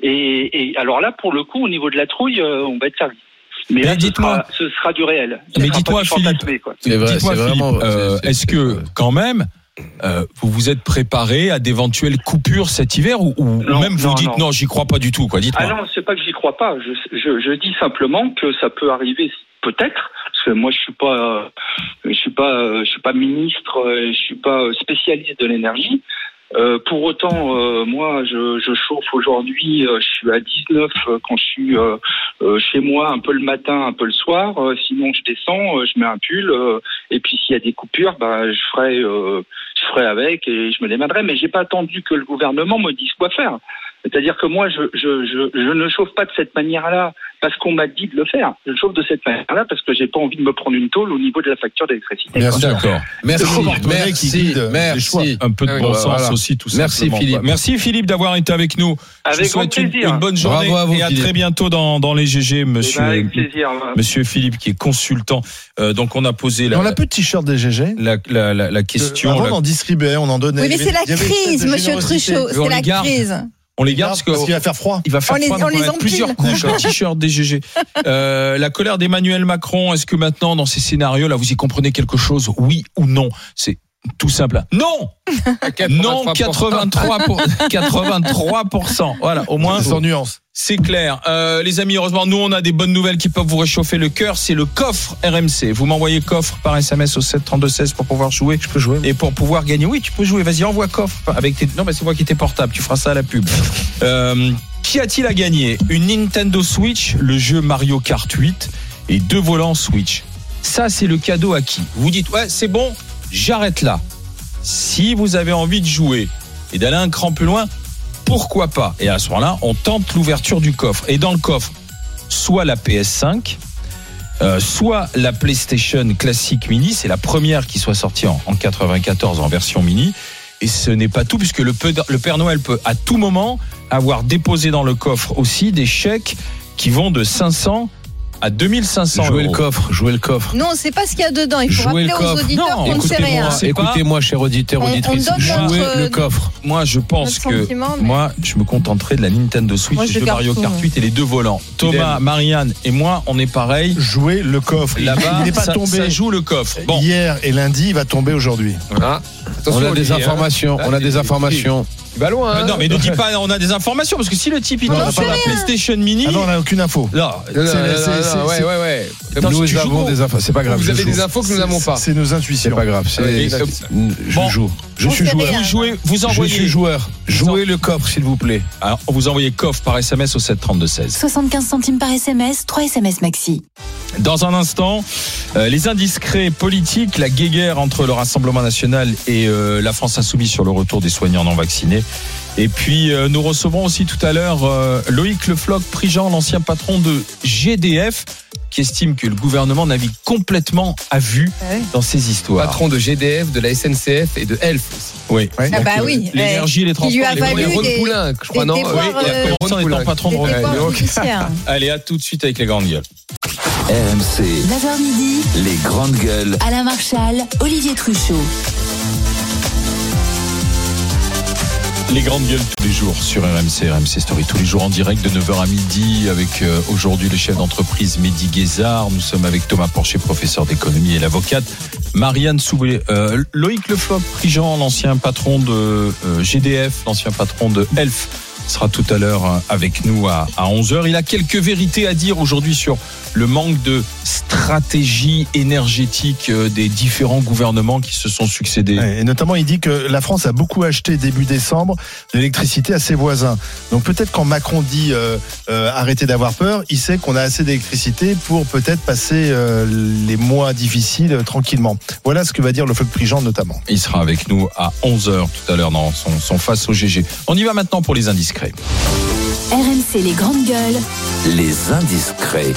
Et, et alors là, pour le coup, au niveau de la trouille, euh, on va être servi. Mais, Mais là, ce dites-moi- sera, ce sera du réel. Ce Mais sera pas dites-moi, du Philippe, fantasmé, quoi. C'est vrai, Dites-moi, c'est Philippe, vraiment- euh, c'est- est-ce c'est- que quand même euh, vous vous êtes préparé à d'éventuelles coupures cet hiver ou, ou Non, même vous non, dites non. non, j'y crois pas du tout quoi. Dites-moi. Ah non, c'est pas que j'y crois pas. Je, je, je dis simplement que ça peut arriver peut-être. Parce que moi, je suis pas, euh, je suis pas, euh, je suis pas ministre, euh, je suis pas euh, spécialiste de l'énergie. Euh, pour autant, euh, moi, je, je chauffe aujourd'hui. Euh, je suis à dix-neuf euh, quand je suis euh, euh, chez moi, un peu le matin, un peu le soir. Euh, sinon, je descends, euh, je mets un pull. Euh, et puis, s'il y a des coupures, bah, je ferai, euh, je ferai avec et je me démerderai. Mais j'ai pas attendu que le gouvernement me dise quoi faire. C'est-à-dire que moi, je, je, je, je ne chauffe pas de cette manière-là parce qu'on m'a dit de le faire. Je chauffe de cette manière-là parce que j'ai pas envie de me prendre une tôle au niveau de la facture d'électricité. Bien quoi. sûr. D'accord. Merci, C'est le porte-monnaie qui merci, guide les choix. merci. Un peu de Ah oui, bon bah, sens voilà. aussi tout Merci, simplement. Philippe. quoi. Merci Philippe d'avoir été avec nous. Je Avec vous souhaite grand une, plaisir. une bonne journée Bravo à vous, et à Philippe. très bientôt dans, dans les G G, Eh ben, monsieur. avec plaisir. Monsieur Philippe qui est consultant. Euh, donc on a posé la, On n'a plus de t-shirt des G G. la, la, la, la question. Avant, la- on en distribuait, on en donnait. Oui, mais Il y c'est la avait- il y avait une crise, espèce de monsieur générosité. Truchot. Mais on C'est les la garde. crise. On les garde parce Parce que qu'il va faire froid. il va faire On les- froid, donc on on les a plusieurs empile. couches de t-shirts des G G. Euh, la colère d'Emmanuel Macron, est-ce que maintenant dans ces scénarios là vous y comprenez quelque chose, oui ou non? C'est tout simple. Non, non, quatre-vingt-trois pour quatre-vingt-trois pour cent. Voilà, au moins Sans nuance. c'est clair. Euh, les amis, heureusement, nous, on a des bonnes nouvelles qui peuvent vous réchauffer le cœur. C'est le coffre R M C. Vous m'envoyez coffre par S M S au sept trente-deux seize pour pouvoir jouer. Je peux jouer. Et pour pouvoir gagner. Oui, tu peux jouer. Vas-y, envoie coffre avec tes. Non, mais c'est moi qui t'ai portable. Tu feras ça à la pub. Euh, qui a-t-il à gagner? Une Nintendo Switch, le jeu Mario Kart huit et deux volants Switch. Ça, c'est le cadeau à qui? Vous dites, ouais, c'est bon, j'arrête là. Si vous avez envie de jouer et d'aller un cran plus loin, pourquoi pas? Et à ce moment-là, on tente l'ouverture du coffre. Et dans le coffre, soit la P S cinq, euh, soit la PlayStation classique mini. C'est la première qui soit sortie en, en quatre-vingt-quatorze en version mini. Et ce n'est pas tout, puisque le, peu- le Père Noël peut à tout moment avoir déposé dans le coffre aussi des chèques qui vont de cinq cents à deux mille cinq cents Jouez le euros. coffre, jouez le coffre. Non, on ne sait pas ce qu'il y a dedans. Il faut Jouez rappeler le aux coffre. auditeurs Non, qu'on ne sait écoutez-moi, rien. c'est pas- Écoutez-moi, cher auditeur, On- on auditrice, donne jouez notre- le coffre. Moi, je pense Notre que sentiment, mais- moi, je me contenterai de la Nintendo Switch, Moi, les je jeux garde Mario tout, Kart moi. huit et les deux volants. Thomas, Marianne et moi, on est pareil. Jouer le coffre. Il Là-bas, il n'est pas ça, tombé ça joue le coffre. Bon, hier et lundi, il va tomber aujourd'hui. Ah, attention, On a des Olivier, hein. informations, on a des informations. Il va loin. Mais hein. non, mais ne dis pas, on a des informations parce que si le type il Non, tombe on sur sait la PlayStation Mini, Ah non, on n'a aucune info. non, Non, non, C'est- non, c'est- non, c'est- non, ouais, c'est- ouais, ouais. Attends, Nous tu joues avons gros. des infos, c'est pas grave. Vous je avez joue. des infos que nous n'avons pas. C'est nos C'est intuitions. pas grave, c'est Ouais, je Bon. joue. Je On suis sait joueur. rien. vous jouez, vous Je envoyez. suis joueur. Jouez le coffre, s'il vous plaît. Alors, vous envoyez coffre par S M S au sept trente-deux seize. soixante-quinze centimes par S M S, trois S M S maxi. Dans un instant, euh, les indiscrets politiques, la guéguerre entre le Rassemblement national et euh, la France insoumise sur le retour des soignants non vaccinés. Et puis, euh, nous recevrons aussi tout à l'heure euh, Loïc Le Floch-Prigent, l'ancien patron de G D F, qui estime que le gouvernement navigue complètement à vue Ah oui. dans ces histoires. Patron de G D F, de la S N C F et de Elf aussi. Oui. Ouais. Ah bah Donc, euh, oui. L'énergie, les Qui lui transports, a les valu moyens. Ron des- Poulain, je crois, des non déboires, Oui, il y a euh, Ron Vincent étant Poulain. patron de Des Renault. déboires Donc, judiciaires. allez, à tout de suite avec les grandes gueules. R M C, neuf heures midi, les grandes gueules. Alain Marchal, Olivier Truchot. Les grandes gueules tous les jours sur R M C, R M C Story, tous les jours en direct de neuf heures à midi avec euh, aujourd'hui le chef d'entreprise Mehdi Guézard. Nous sommes avec Thomas Porcher, professeur d'économie, et l'avocate Marianne Soubré. Euh, Loïc Le Floch-Prigent, l'ancien patron de euh, G D F, l'ancien patron de Elf, sera tout à l'heure avec nous à, à onze heures. Il a quelques vérités à dire aujourd'hui sur le manque de stratégie énergétique des différents gouvernements qui se sont succédés. Et notamment, il dit que la France a beaucoup acheté début décembre de l'électricité à ses voisins. Donc peut-être quand Macron dit euh, euh, arrêtez d'avoir peur, il sait qu'on a assez d'électricité pour peut-être passer euh, les mois difficiles euh, tranquillement. Voilà ce que va dire le Floch-Prigent notamment. Il sera avec nous à onze heures tout à l'heure dans son, son Face au G G. On y va maintenant pour les indiscrets. R M C les grandes gueules. Les indiscrets.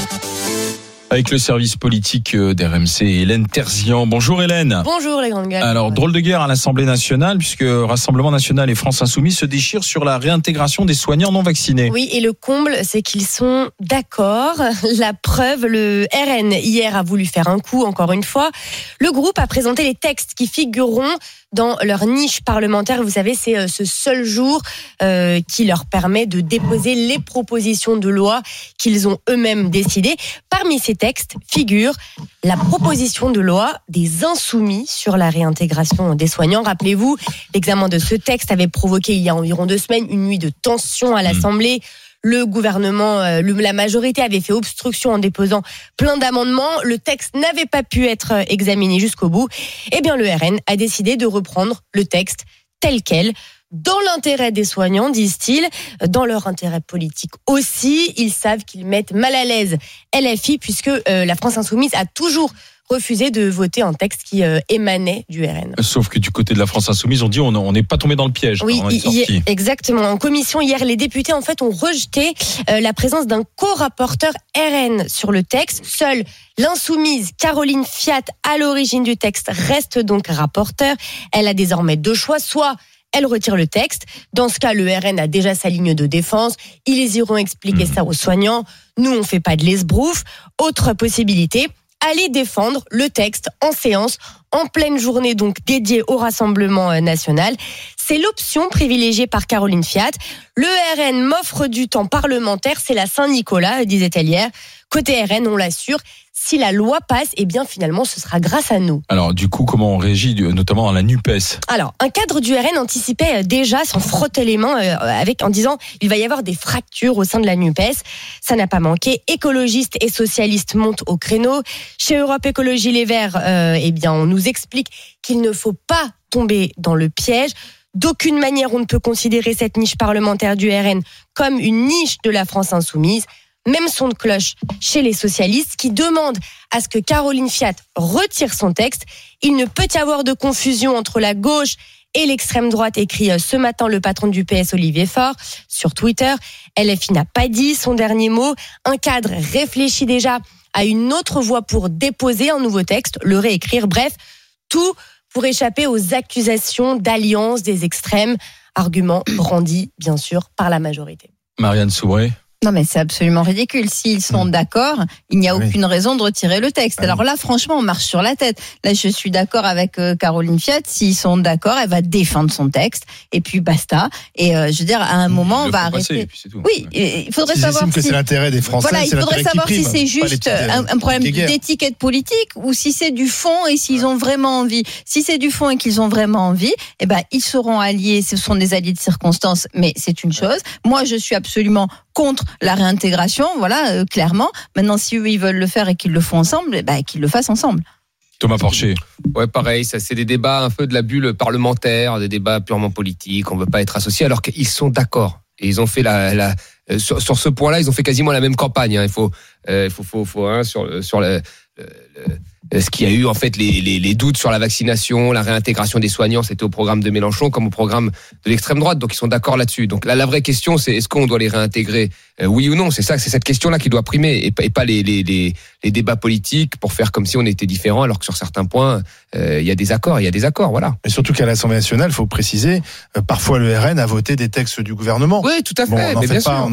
Avec le service politique d'R M C, Hélène Terzian. Bonjour Hélène. Bonjour les grandes gueules. Alors, drôle de guerre à l'Assemblée nationale, puisque Rassemblement national et France Insoumise se déchirent sur la réintégration des soignants non vaccinés. Oui, et le comble, c'est qu'ils sont d'accord. La preuve, le R N hier a voulu faire un coup, encore une fois. Le groupe a présenté les textes qui figureront dans leur niche parlementaire. Vous savez, c'est ce seul jour euh, qui leur permet de déposer les propositions de loi qu'ils ont eux-mêmes décidées. Parmi ces textes figure la proposition de loi des Insoumis sur la réintégration des soignants. Rappelez-vous, l'examen de ce texte avait provoqué il y a environ deux semaines une nuit de tension à l'Assemblée. Le gouvernement, la majorité avait fait obstruction en déposant plein d'amendements. Le texte n'avait pas pu être examiné jusqu'au bout. Eh bien, le R N a décidé de reprendre le texte tel quel. Dans l'intérêt des soignants, disent-ils, dans leur intérêt politique aussi. Ils savent qu'ils mettent mal à l'aise L F I puisque euh, la France Insoumise a toujours refusé de voter un texte qui euh, émanait du R N. Sauf que du côté de la France Insoumise, on dit on n'est pas tombé dans le piège. Oui, y, exactement. En commission, hier, les députés en fait ont rejeté euh, la présence d'un co-rapporteur R N sur le texte. Seule l'insoumise Caroline Fiat, à l'origine du texte, reste donc rapporteur. Elle a désormais deux choix, soit elle retire le texte. Dans ce cas, le R N a déjà sa ligne de défense. Ils iront expliquer mmh. ça aux soignants. Nous, on fait pas de l'esbrouf. Autre possibilité, aller défendre le texte en séance, en pleine journée donc dédiée au Rassemblement national. C'est l'option privilégiée par Caroline Fiat. Le R N m'offre du temps parlementaire, c'est la Saint-Nicolas, disait-elle hier. Côté R N, on l'assure, si la loi passe, eh bien finalement ce sera grâce à nous. Alors du coup, comment on réagit, notamment dans la NUPES ? Alors, un cadre du R N anticipait déjà, sans frotter les mains, avec, en disant il va y avoir des fractures au sein de la NUPES. Ça n'a pas manqué. Écologistes et socialistes montent au créneau. Chez Europe Écologie Les Verts, euh, eh bien on nous explique qu'il ne faut pas tomber dans le piège. D'aucune manière on ne peut considérer cette niche parlementaire du R N comme une niche de la France Insoumise. Même son de cloche chez les socialistes qui demandent à ce que Caroline Fiat retire son texte. Il ne peut y avoir de confusion entre la gauche et l'extrême droite, écrit ce matin le patron du P S Olivier Faure sur Twitter. L F I n'a pas dit son dernier mot. Un cadre réfléchit déjà à une autre voie pour déposer un nouveau texte, le réécrire. Bref, tout pour échapper aux accusations d'alliance des extrêmes. Argument brandi, bien sûr, par la majorité. Marianne Soubré. Non, mais c'est absolument ridicule. S'ils sont mmh. d'accord, il n'y a oui. aucune raison de retirer le texte. Alors là, franchement, on marche sur la tête. Là, je suis d'accord avec euh, Caroline Fiat. S'ils sont d'accord, elle va défendre son texte. Et puis, basta. Et euh, je veux dire, à un moment, on va arrêter. Passer, oui, il faudrait si savoir que si... c'est l'intérêt des Français. Voilà, il faudrait savoir si c'est juste un, un problème d'étiquette politique ou si c'est du fond et s'ils ont vraiment envie. Si c'est du fond et qu'ils ont vraiment envie, eh ben, ils seront alliés. Ce sont des alliés de circonstance, mais c'est une chose. Moi, je suis absolument contre la réintégration, voilà, euh, clairement. Maintenant, si eux, ils veulent le faire et qu'ils le font ensemble, bah, qu'ils le fassent ensemble. Thomas Porcher. Ouais, pareil, ça, c'est des débats un peu de la bulle parlementaire, des débats purement politiques, on ne veut pas être associés, alors qu'ils sont d'accord. Et ils ont fait la, la euh, sur, sur ce point-là, ils ont fait quasiment la même campagne. Hein. Il faut, euh, faut, faut, faut hein, sur, sur le, le, le, ce qu'il y a eu en fait les, les, les doutes sur la vaccination, la réintégration des soignants, c'était au programme de Mélenchon comme au programme de l'extrême droite. Donc ils sont d'accord là-dessus. Donc là, la vraie question, c'est est-ce qu'on doit les réintégrer, euh, oui ou non ? C'est ça, c'est cette question-là qui doit primer et, et pas les, les, les, les débats politiques pour faire comme si on était différents, alors que sur certains points, euh, il y a des accords, il y a des accords, voilà. Et surtout qu'à l'Assemblée nationale, il faut préciser, euh, parfois le R N a voté des textes du gouvernement. Oui, tout à fait. Bon, on n'en fait, pas,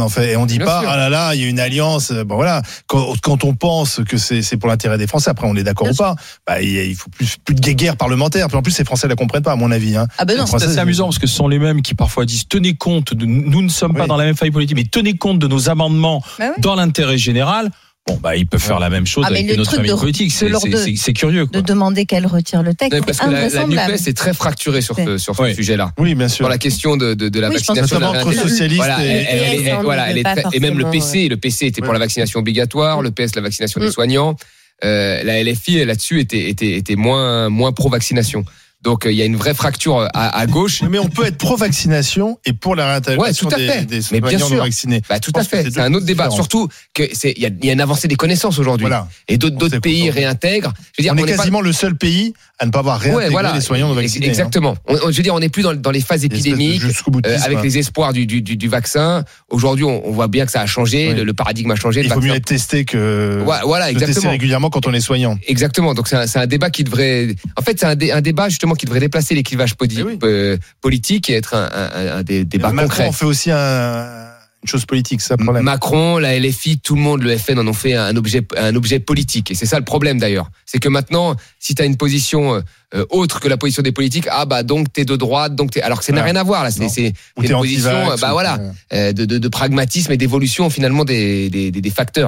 en fait. Et on dit Bien pas, sûr. ah là là, il y a une alliance. Bon voilà, quand, quand on pense que c'est, c'est pour l'intérêt des Français, après on est d'accord Bien ou pas, bah, il, il faut plus, plus de guéguerre parlementaire. Puis en plus, les Français la comprennent pas, à mon avis. Hein. Ah ben non. Les Français, C'est assez amusant parce que ce sont les mêmes qui parfois disent tenez compte de nous ne sommes pas Oui. dans la même faille politique, mais tenez compte de nos amendements Bah oui. dans l'intérêt général. Bon bah ils peuvent faire la même chose Ah, mais avec le notre truc famille de- politique. de C'est, leur c'est, de- c'est, c'est curieux. De Quoi. demander qu'elle retire le texte, Ouais, parce c'est que la, la invraisemblable. NUPES est très fracturée sur ce, sur ce Ouais. sujet-là. Oui, bien sûr. Sur la question de, de, de la Oui, je pense vaccination. notamment de la entre réintégration. socialistes Voilà, et- elle- elle- elle- et S, on voilà, ne elle veut est pas très- et même le P C, forcément, le P C était pour Ouais. la vaccination obligatoire, le P S la vaccination des Mm. soignants. Euh, la L F I là-dessus était était était moins moins pro vaccination. Donc euh, il y a une vraie fracture à, à gauche. Oui, mais on peut être pro-vaccination et pour la réintégration Ouais, tout à fait. des, des Mais bien soignants sûr. non vaccinés. Bah, tout Je à pense que fait. c'est C'est deux un autre choses débat. différentes. Surtout que c'est il y a, il y a une avancée des connaissances aujourd'hui. Voilà. Et d'autres On d'autres sait pays pourquoi. réintègrent. Je veux dire, On est n'est pas- quasiment le seul pays à ne pas avoir réintégré Ouais, voilà. les soignants non vaccinés. Exactement. On- on- je veux dire, on n'est plus dans, dans les phases hein. Une espèce de épidémiques. jusqu'au Euh, boutisme. avec les espoirs du, du, du, du vaccin. Aujourd'hui, on, on voit bien que ça a changé, Oui. le, le paradigme a changé. le Il faut vaccin- mieux être testé que Ouais, voilà, de tester exactement. régulièrement quand on est soignant. Exactement. Donc c'est un, c'est un débat qui devrait, en fait, c'est un, dé- un débat justement qui devrait déplacer les clivages podi- Eh oui. euh, politiques et être un, un, un des débats Macron concrets. on fait aussi un- une chose politique, c'est ça le problème. Macron, la L F I, tout le monde, le F N en ont fait un objet, un objet politique. Et c'est ça le problème d'ailleurs. C'est que maintenant, si tu as une position euh, autre que la position des politiques, ah bah donc t'es de droite, donc t'es. Alors que ça n'a Voilà. rien à voir là. C'est, Non. c'est, Ou c'est t'es une position, anti-vax, euh, bah ou- voilà, euh, de, de, de pragmatisme et d'évolution finalement des, des, des, des facteurs.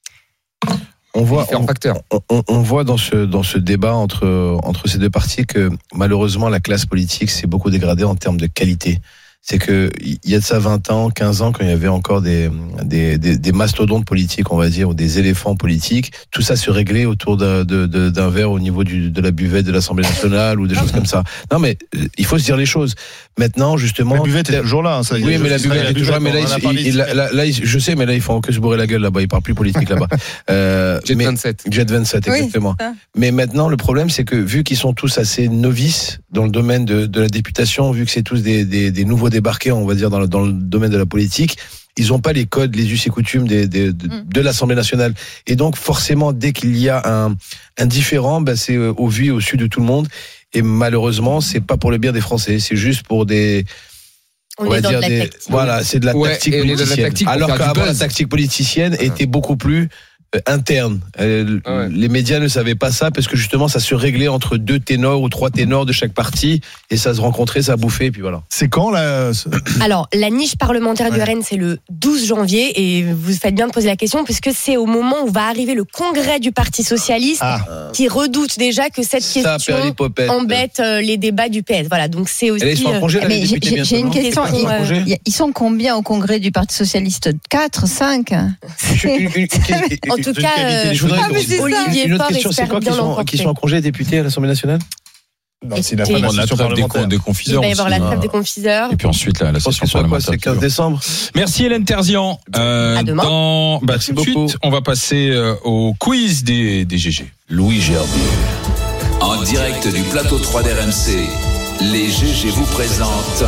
On voit, Différents on, facteurs. on- on- on voit dans ce dans ce débat entre entre ces deux partis que malheureusement la classe politique s'est beaucoup dégradée en termes de qualité. C'est que il y a de ça vingt ans, quinze ans, quand il y avait encore des des des, des mastodontes politiques, on va dire, ou des éléphants politiques, tout ça se réglait autour d'un de, de, d'un verre au niveau du de la buvette de l'Assemblée nationale ou des choses comme ça. Non mais euh, il faut se dire les choses. Maintenant justement, La buvette est toujours là. hein, ça, il y a oui, des mais la choses qui buvette seraient- est toujours là, mais là, on en a il- parlé il- ici. là, là, là, il- je sais, mais là, ils font que se bourrer la gueule là-bas. Ils parlent plus politique là-bas. Euh, Jet mais- vingt-sept. Jet vingt-sept, Oui, exactement. c'est ça. Mais maintenant, le problème, c'est que vu qu'ils sont tous assez novices dans le domaine de, de la députation, vu que c'est tous des, des, des nouveaux débarqués, on va dire, dans le, dans le domaine de la politique, ils n'ont pas les codes, les us et coutumes des, des, de, Mm. de l'Assemblée nationale. Et donc, forcément, dès qu'il y a un, un différent, ben, c'est au vu et au su de tout le monde. Et malheureusement, c'est pas pour le bien des Français, c'est juste pour des... On, va est dans dire de la des, tactique. voilà, c'est de la Ouais, tactique et on est dans de la politicienne. tactique pour Alors faire du qu'avant, la buzz. tactique politicienne Ah. était beaucoup plus euh, interne. Euh, Ah ouais. Les médias ne savaient pas ça parce que justement, ça se réglait entre deux ténors ou trois ténors de chaque parti et ça se rencontrait, ça bouffait, et puis voilà. C'est quand là ce- Alors, la niche parlementaire du Ouais. R N, c'est le douze janvier, et vous faites bien de poser la question, puisque c'est au moment où va arriver le congrès du Parti Socialiste, Ah, qui redoute déjà que cette Ça, question Perlipopette. embête euh, les débats du P S. Voilà, donc c'est aussi... Elle est sur euh, congé, là, Mais les j'ai députés, j'ai- bientôt, j'ai une non question. Ils sont en Ils- congé il y a- Ils sont combien au congrès du Parti Socialiste? quatre, cinq? Une- une- une- En tout cas, euh, je voudrais Ah, mais c'est ça. Olivier une autre Faure question, c'est espère quoi qui bien sont, l'emporter. qui sont en congé députés à l'Assemblée nationale? non, c'est la Écoutez, fin de On a la session trêve des, parlementaire. con- des il confiseurs va y avoir la aussi, trêve hein. des confiseurs. Et puis ensuite la, la Je pense session que c'est quoi, parlementaire. c'est quinze décembre? Merci Hélène Terzian. Euh, À demain. dans, bah, Merci tout de suite, beaucoup. on va passer euh, au quiz des, des G G. Louis Gerbier. En direct du plateau trois d'R M C, les G G vous présentent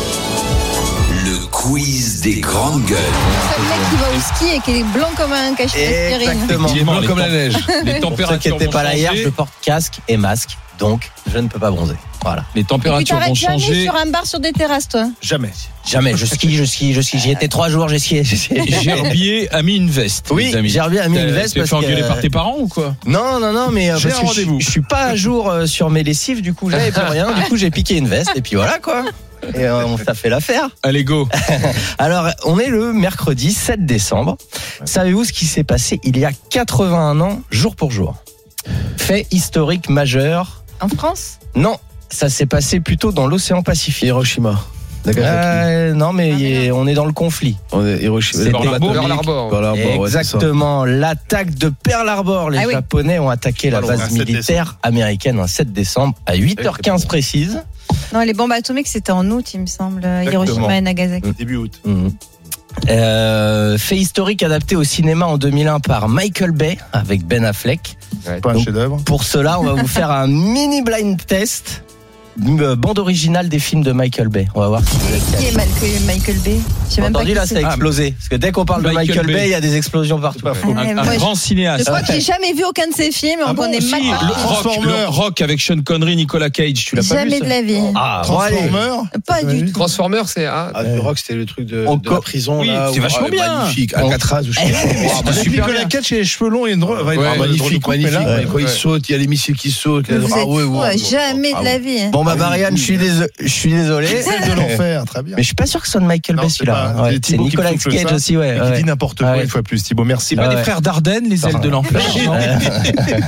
le quiz des grandes gueules. C'est le mec qui va au ski et qui est blanc comme un cachet d'aspirine. Effectivement, Il est blanc les comme la temps- neige. Les Ne vous températures inquiétez vont pas, là hier, changer. je porte casque et masque, donc je ne peux pas bronzer. Voilà. Les Et puis températures vont t'arrêtes jamais changer. sur un bar sur des terrasses, toi. Jamais. Jamais, je skie, je skie, je skie. J'y étais trois jours, j'ai skié. j'ai skié. Gerbier a mis une veste. Oui, les amis. Gerbier a mis une T'as- veste t'es parce fait engueuler que- par tes parents ou quoi? Non, non, non, mais euh, J'ai parce un que je, rendez-vous. je suis pas à jour euh, sur mes lessives, du coup j'avais plus rien, du coup j'ai piqué une veste et puis voilà quoi. Et euh, on t'a fait l'affaire. Allez, go. Alors, on est le mercredi sept décembre. Savez-vous ce qui s'est passé il y a quatre-vingt-un ans, jour pour jour? Fait historique majeur. En France? Non, ça s'est passé plutôt dans l'océan Pacifique. Hiroshima. Nagasaki. Euh, non, mais Ah, il est- on est dans le conflit. On est Hiroshima. C'était Pearl Harbor. Pearl Harbor. Pearl Harbor, ouais, c'est ça. Exactement, l'attaque de Pearl Harbor. Les Ah oui. Japonais ont attaqué la Alors, base un sept militaire américaine un sept décembre à huit heures quinze précise. Non, les bombes atomiques, c'était en août, il me semble. Hiroshima et Nagasaki. Début août. Mhm. Euh, fait historique adapté au cinéma en deux mille un par Michael Bay avec Ben Affleck. Ouais. Pas un Donc, chef-d'œuvre. Pour cela, on va vous faire un mini blind test. euh, bande originale des films de Michael Bay. On va voir. Qui est Michael, Michael Bay? J'ai même pas entendu qui là, c'est. ça a explosé. Parce que dès qu'on parle Michael de Michael Bay. Bay, il y a des explosions partout. Ah, Un, un moi, grand Je cinéaste. crois que j'ai jamais vu aucun de ses films. Ah On bon, connaît si, mal. Le rock, Transformer. le rock avec Sean Connery, Nicolas Cage. Tu l'as pas vu Jamais ça de la vie. Ah, bon, allez. Transformer. Pas du tout. Transformer, c'est. Ah, Ah, The Rock, c'était le truc de, On de co- la prison. Oui, là, c'est où- vachement ah, bien. Magnifique. On- Alcatraz, ou je sais pas. Ah, bah, super Nicolas bien. Cage, il a les cheveux longs et une drôle. Ouais, Ouais, Ah, magnifique, magnifique. ouais, Ouais, Quand ouais. il saute, il y a les missiles qui sautent. Vous Ah êtes ouais, fous, ouais. jamais de la vie. Bon, bah, Ah, Marianne, oui, je suis oui. désolé. Je suis désolé. Celle de l'enfer, très bien. Mais je suis pas sûr que ce soit de Michael Non, Bay c'est celui-là. pas- Ouais, c'est c'est Thibaut qui Nicolas me souffle Cage ça, aussi, ouais. Et qui ouais. dit n'importe quoi Ouais. une fois plus. Thibaut, merci. C'est pas Ah des ouais. frères Dardenne, les ailes de l'enfer? Ouais.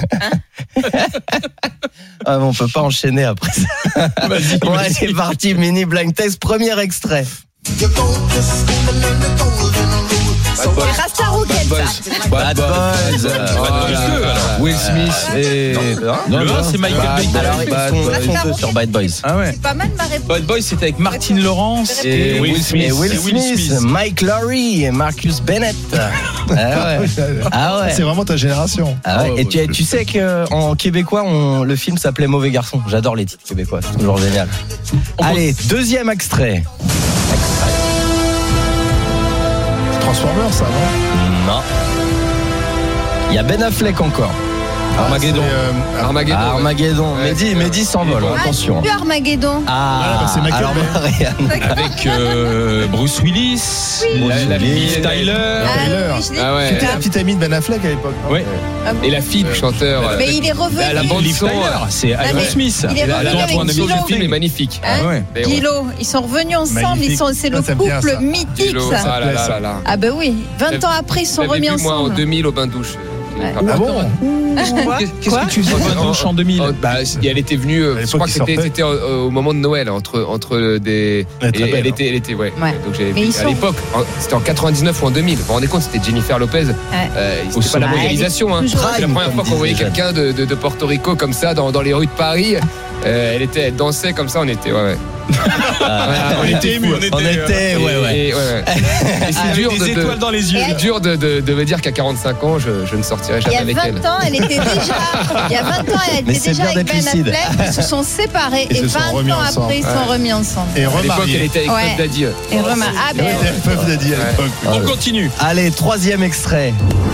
Ah, on peut pas enchaîner après ça. Vas-y, Bon, vas-y. c'est parti, mini blind test, premier extrait. C'est Rasta Rocket, ça. Bad Boys. Voilà. Will Smith et. Non, non, c'est Michael Bay. Alors, ils Bad sont, Boys. ils sont deux sur Bad Boys. Ah ouais. C'est pas mal ma réponse. Bad Boy, c'était avec Martin Lawrence Et et Will Will Smith. Et Will Et Smith, Mike Lowry et Marcus Bennett. Ah ouais. Ah ouais. C'est vraiment ta génération. Ah ouais. Et tu, tu sais qu'en québécois, on, le film s'appelait Mauvais Garçon. J'adore les titres québécois, c'est toujours génial. Allez, deuxième extrait. Transformer, ça, non? Non. Il y a Ben Affleck encore. Armageddon. C'est, euh, Armageddon. Ah, Armageddon. Ouais, Mehdi, c'est- Mehdi s'envole, Ah, attention. Plus Armageddon. Ah, bah, c'est Michael alors Bay. Marianne. Avec euh, Bruce Willis, La- la Liv fille- Tyler. Ah Tyler. oui, je l'ai Ah ouais. C'était la petite amie de Ben Affleck à l'époque. non Ouais. Ah bon. Et la fille du chanteur. euh, Mais il est revenu. La- la bande Liv son, Tyler, c'est Ah, mais Aerosmith. il est La, revenu la avec bande son Gilo. du film est magnifique. Hein Ouais. D'ailleurs, Gilo, ils sont revenus ensemble, Magnifique. ils sont, c'est le Ça, c'est bien, couple ça. mythique Gilo, ça. ah là là là là. Ah ben oui, vingt ans après ils se sont Je l'avais remis vu, moi, en ensemble. deux mille au bain de douche. Ouais. Ah bon? Qu'est-ce que tu faisais au bain de douche en deux mille? Oh, bah, elle était venue, euh, À je l'époque, crois que il c'était, sortait. c'était au, au moment de Noël, entre, entre des. Elle est très et belle, elle hein. était, elle était, ouais. Ouais. Donc j'avais Mais vu, ils à sont- l'époque, en- c'était en quatre-vingt-dix-neuf ou en deux mille. Vous vous rendez compte, c'était Jennifer Lopez. Euh, Au c'était pas la sommet. mondialisation, hein. Toujours C'est la Prime, première fois comme qu'on voyait disait quelqu'un de, de, de Porto Rico comme ça dans, dans les rues de Paris. Euh, elle était, elle dansait comme ça, on était, ouais, ouais. Ah, on était émus, on était, On était, ouais, ouais. Et, ouais, ouais. Et c'est Avec dur des de, de- étoiles dans les yeux. c'est dur de, de, de me dire qu'à quarante-cinq ans, je, je ne sortirai Il y jamais a avec elle. vingt ans, elle était déjà. Il y a vingt ans, elle Mais était c'est déjà bien avec d'être Ben lucide. Affleck. Ils se sont séparés Ils et se sont vingt remis ans ensemble. après ils se sont Ouais. remis ensemble. Et À l'époque, elle remarié. était avec Ouais. Puff Daddy. Et Romain, ah ben. Elle était Puff Daddy à Ouais. l'époque. On continue. Allez, troisième extrait.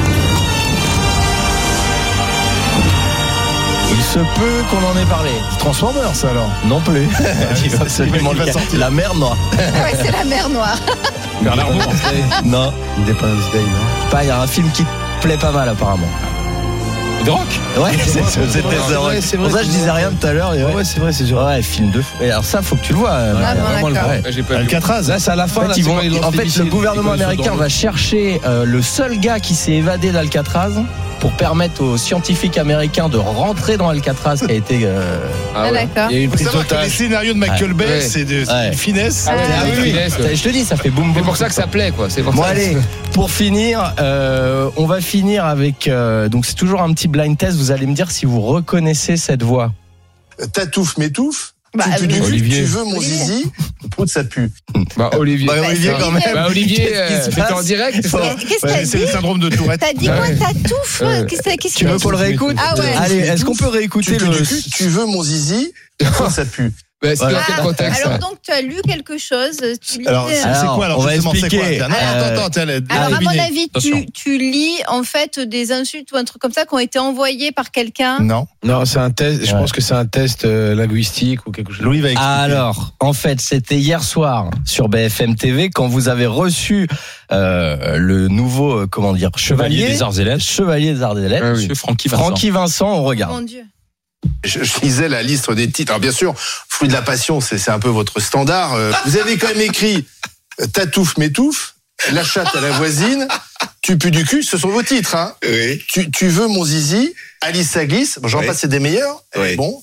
Il se peut qu'on en ait parlé. Transformer, ça alors. Non plus. il va- Absolument il va le cas. sortir. La mer noire. Ah ouais, c'est la mer Noire. Bernard Moore. Non, Independence Day, non? pas. Il y a un film qui te plaît pas mal apparemment. The Rock. Ouais, c'est- c'était c'est vrai, The Rock. c'est Pour vrai, ça, je c'est disais vrai. rien tout à l'heure. et Ouais, Ouais, ouais, c'est vrai, c'est sûr. ouais, film de fou. Et alors ça, faut que tu le vois. euh, Ah, bon, vraiment le d'accord. vrai. Ouais, j'ai pas vu. Alcatraz. Là, c'est à la fin. En là, fait, ils c'est vont- quand ils lancent en les fait, missiles, le gouvernement quand ils sont américain dans va le- chercher euh, le seul gars qui s'est évadé d'Alcatraz pour permettre aux scientifiques américains de rentrer dans Alcatraz, qui a été. euh, Ah Ah ouais. d'accord. Il y a eu une Faut prise savoir que les d'otage. scénarios de Michael Bay, Ouais. c'est de- c'est Ouais. une finesse. Ah ouais. Ah oui, Finesse, ouais. Je te dis, ça fait boum boum. C'est pour ça que ça plaît, quoi. C'est pour Bon ça. allez, pour finir, euh, on va finir avec euh, donc c'est toujours un petit blind test. Vous allez me dire si vous reconnaissez cette voix. Tatouffe, m'étouffe. Bah, tu, tu, euh, tu, Olivier. tu veux mon Olivier. zizi? Prout, ça pue. Bah, Olivier. Bah, Olivier c'est quand même. Bah, Olivier, Qu'est-ce qui euh, se c'était en passe direct, c'est ça? Qu'est-ce que Ouais, t'as c'est le dit? syndrome de Tourette. T'as dit quoi? Ouais. T'as touffe? Ouais. Qu'est-ce que- qu'est-ce Tu veux qu'on le réécoute Ah ouais. Allez, est-ce qu'on peut Tu, réécouter tu, le tu, tu veux mon zizi? Prout, ça pue. Bah, c'est Voilà. dans quel Ah, contexte alors ça donc tu as lu quelque chose. Tu lisais- Alors, c'est c'est Alors, quoi alors on va justement, c'est expliquer. quoi Non, Euh, attends, attends, attends, Alors, à mon devinez. avis, Attention. tu, tu lis en fait des insultes ou un truc comme ça qui ont été envoyés par quelqu'un. Non. Non, c'est un test. Je Ouais. pense que c'est un test euh, linguistique ou quelque chose. Louis va expliquer. Alors, en fait, c'était hier soir sur B F M T V quand vous avez reçu euh, le nouveau, euh, comment dire, Chevalier chevalier des Arts et Lettres. Chevalier des Arts et Lettres. Ah oui. Monsieur Francky Vincent. Francky Vincent, on Mon regarde. Dieu. Je, je lisais la liste des titres. Alors bien sûr, Fruit de la passion, c'est c'est un peu votre standard. Euh, Vous avez quand même écrit euh, Tatouffe, m'étouffe, La chatte à la voisine, Tu pues du cul, ce sont vos titres. Hein. Oui. Tu, tu veux mon zizi, Alice ça glisse. Bon, j'en Oui. passe, c'est des meilleurs. Oui. Bon.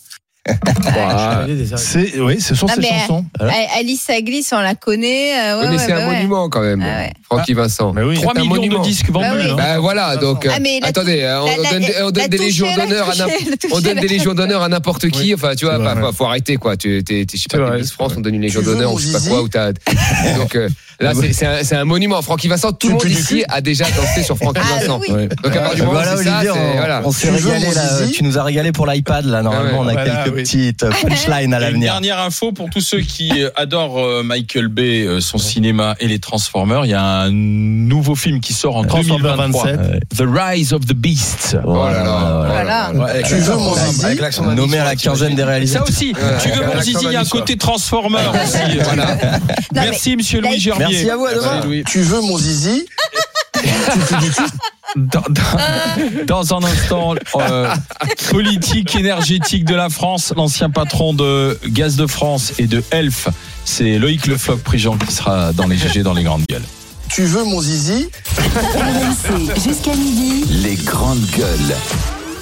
C'est, oui, ce sont Ah, ces mais, chansons. euh, Alice Aglis, on la connaît. euh, ouais, Oui, mais ouais, c'est bah un ouais. monument quand même, Ah ouais. Francky Vincent. Mais oui. trois C'est un millions monument. de disques vendus. Bah oui. hein. Bah voilà, donc Ah, mais la attendez, hein, on, la- la- donne, des- on donne la des toucher, légions la d'honneur à toucher, n'importe la toucher, on donne la des toucher. légions d'honneur à n'importe qui. Oui. Enfin, tu vois, C'est pas- vrai. faut, faut arrêter quoi. Tu t'es, t'es, je sais C'est pas, vrai, t'es Miss c'est France, vrai. on donne une légion Tu veux d'honneur mon ou je sais pas zizi quoi. Où t'as... Donc euh, là, c'est, c'est, un, c'est un monument. Francky Vincent, tout le Tu monde pues du ici cul a déjà dansé sur Francky Ah Vincent. oui. Donc à partir du moment Voilà, où c'est ça, Olivier, c'est on, voilà. on s'est Tu veux régalé mon là. zizi Tu nous as régalé pour l'iPad là. Normalement, Ah ouais. on a Voilà, quelques petite punchline à Et une l'avenir. dernière info pour tous ceux qui euh, adorent euh, Michael Bay, euh, son cinéma et les Transformers. Il y a un nouveau film qui sort en deux mille Transformers vingt-trois. vingt-sept. The Rise of the Beast. Oh là là. Voilà. Ouais, avec Tu veux mon l'accent- zizi avec l'accent d'un Nommé à la histoire, quinzaine des Ça réalisateurs. aussi, tu veux mon zizi, il y a un côté Transformers aussi. Voilà. Merci, monsieur Louis Gerbier. Merci à vous, à demain. Louis. Tu veux mon zizi Tu pues du cul Dans, dans, dans un instant, euh, politique énergétique de la France, l'ancien patron de Gaz de France et de Elf, c'est Loïc Le Floch-Prigent qui sera dans les G G dans les grandes gueules. Tu veux mon zizi R M C jusqu'à midi. Les grandes gueules.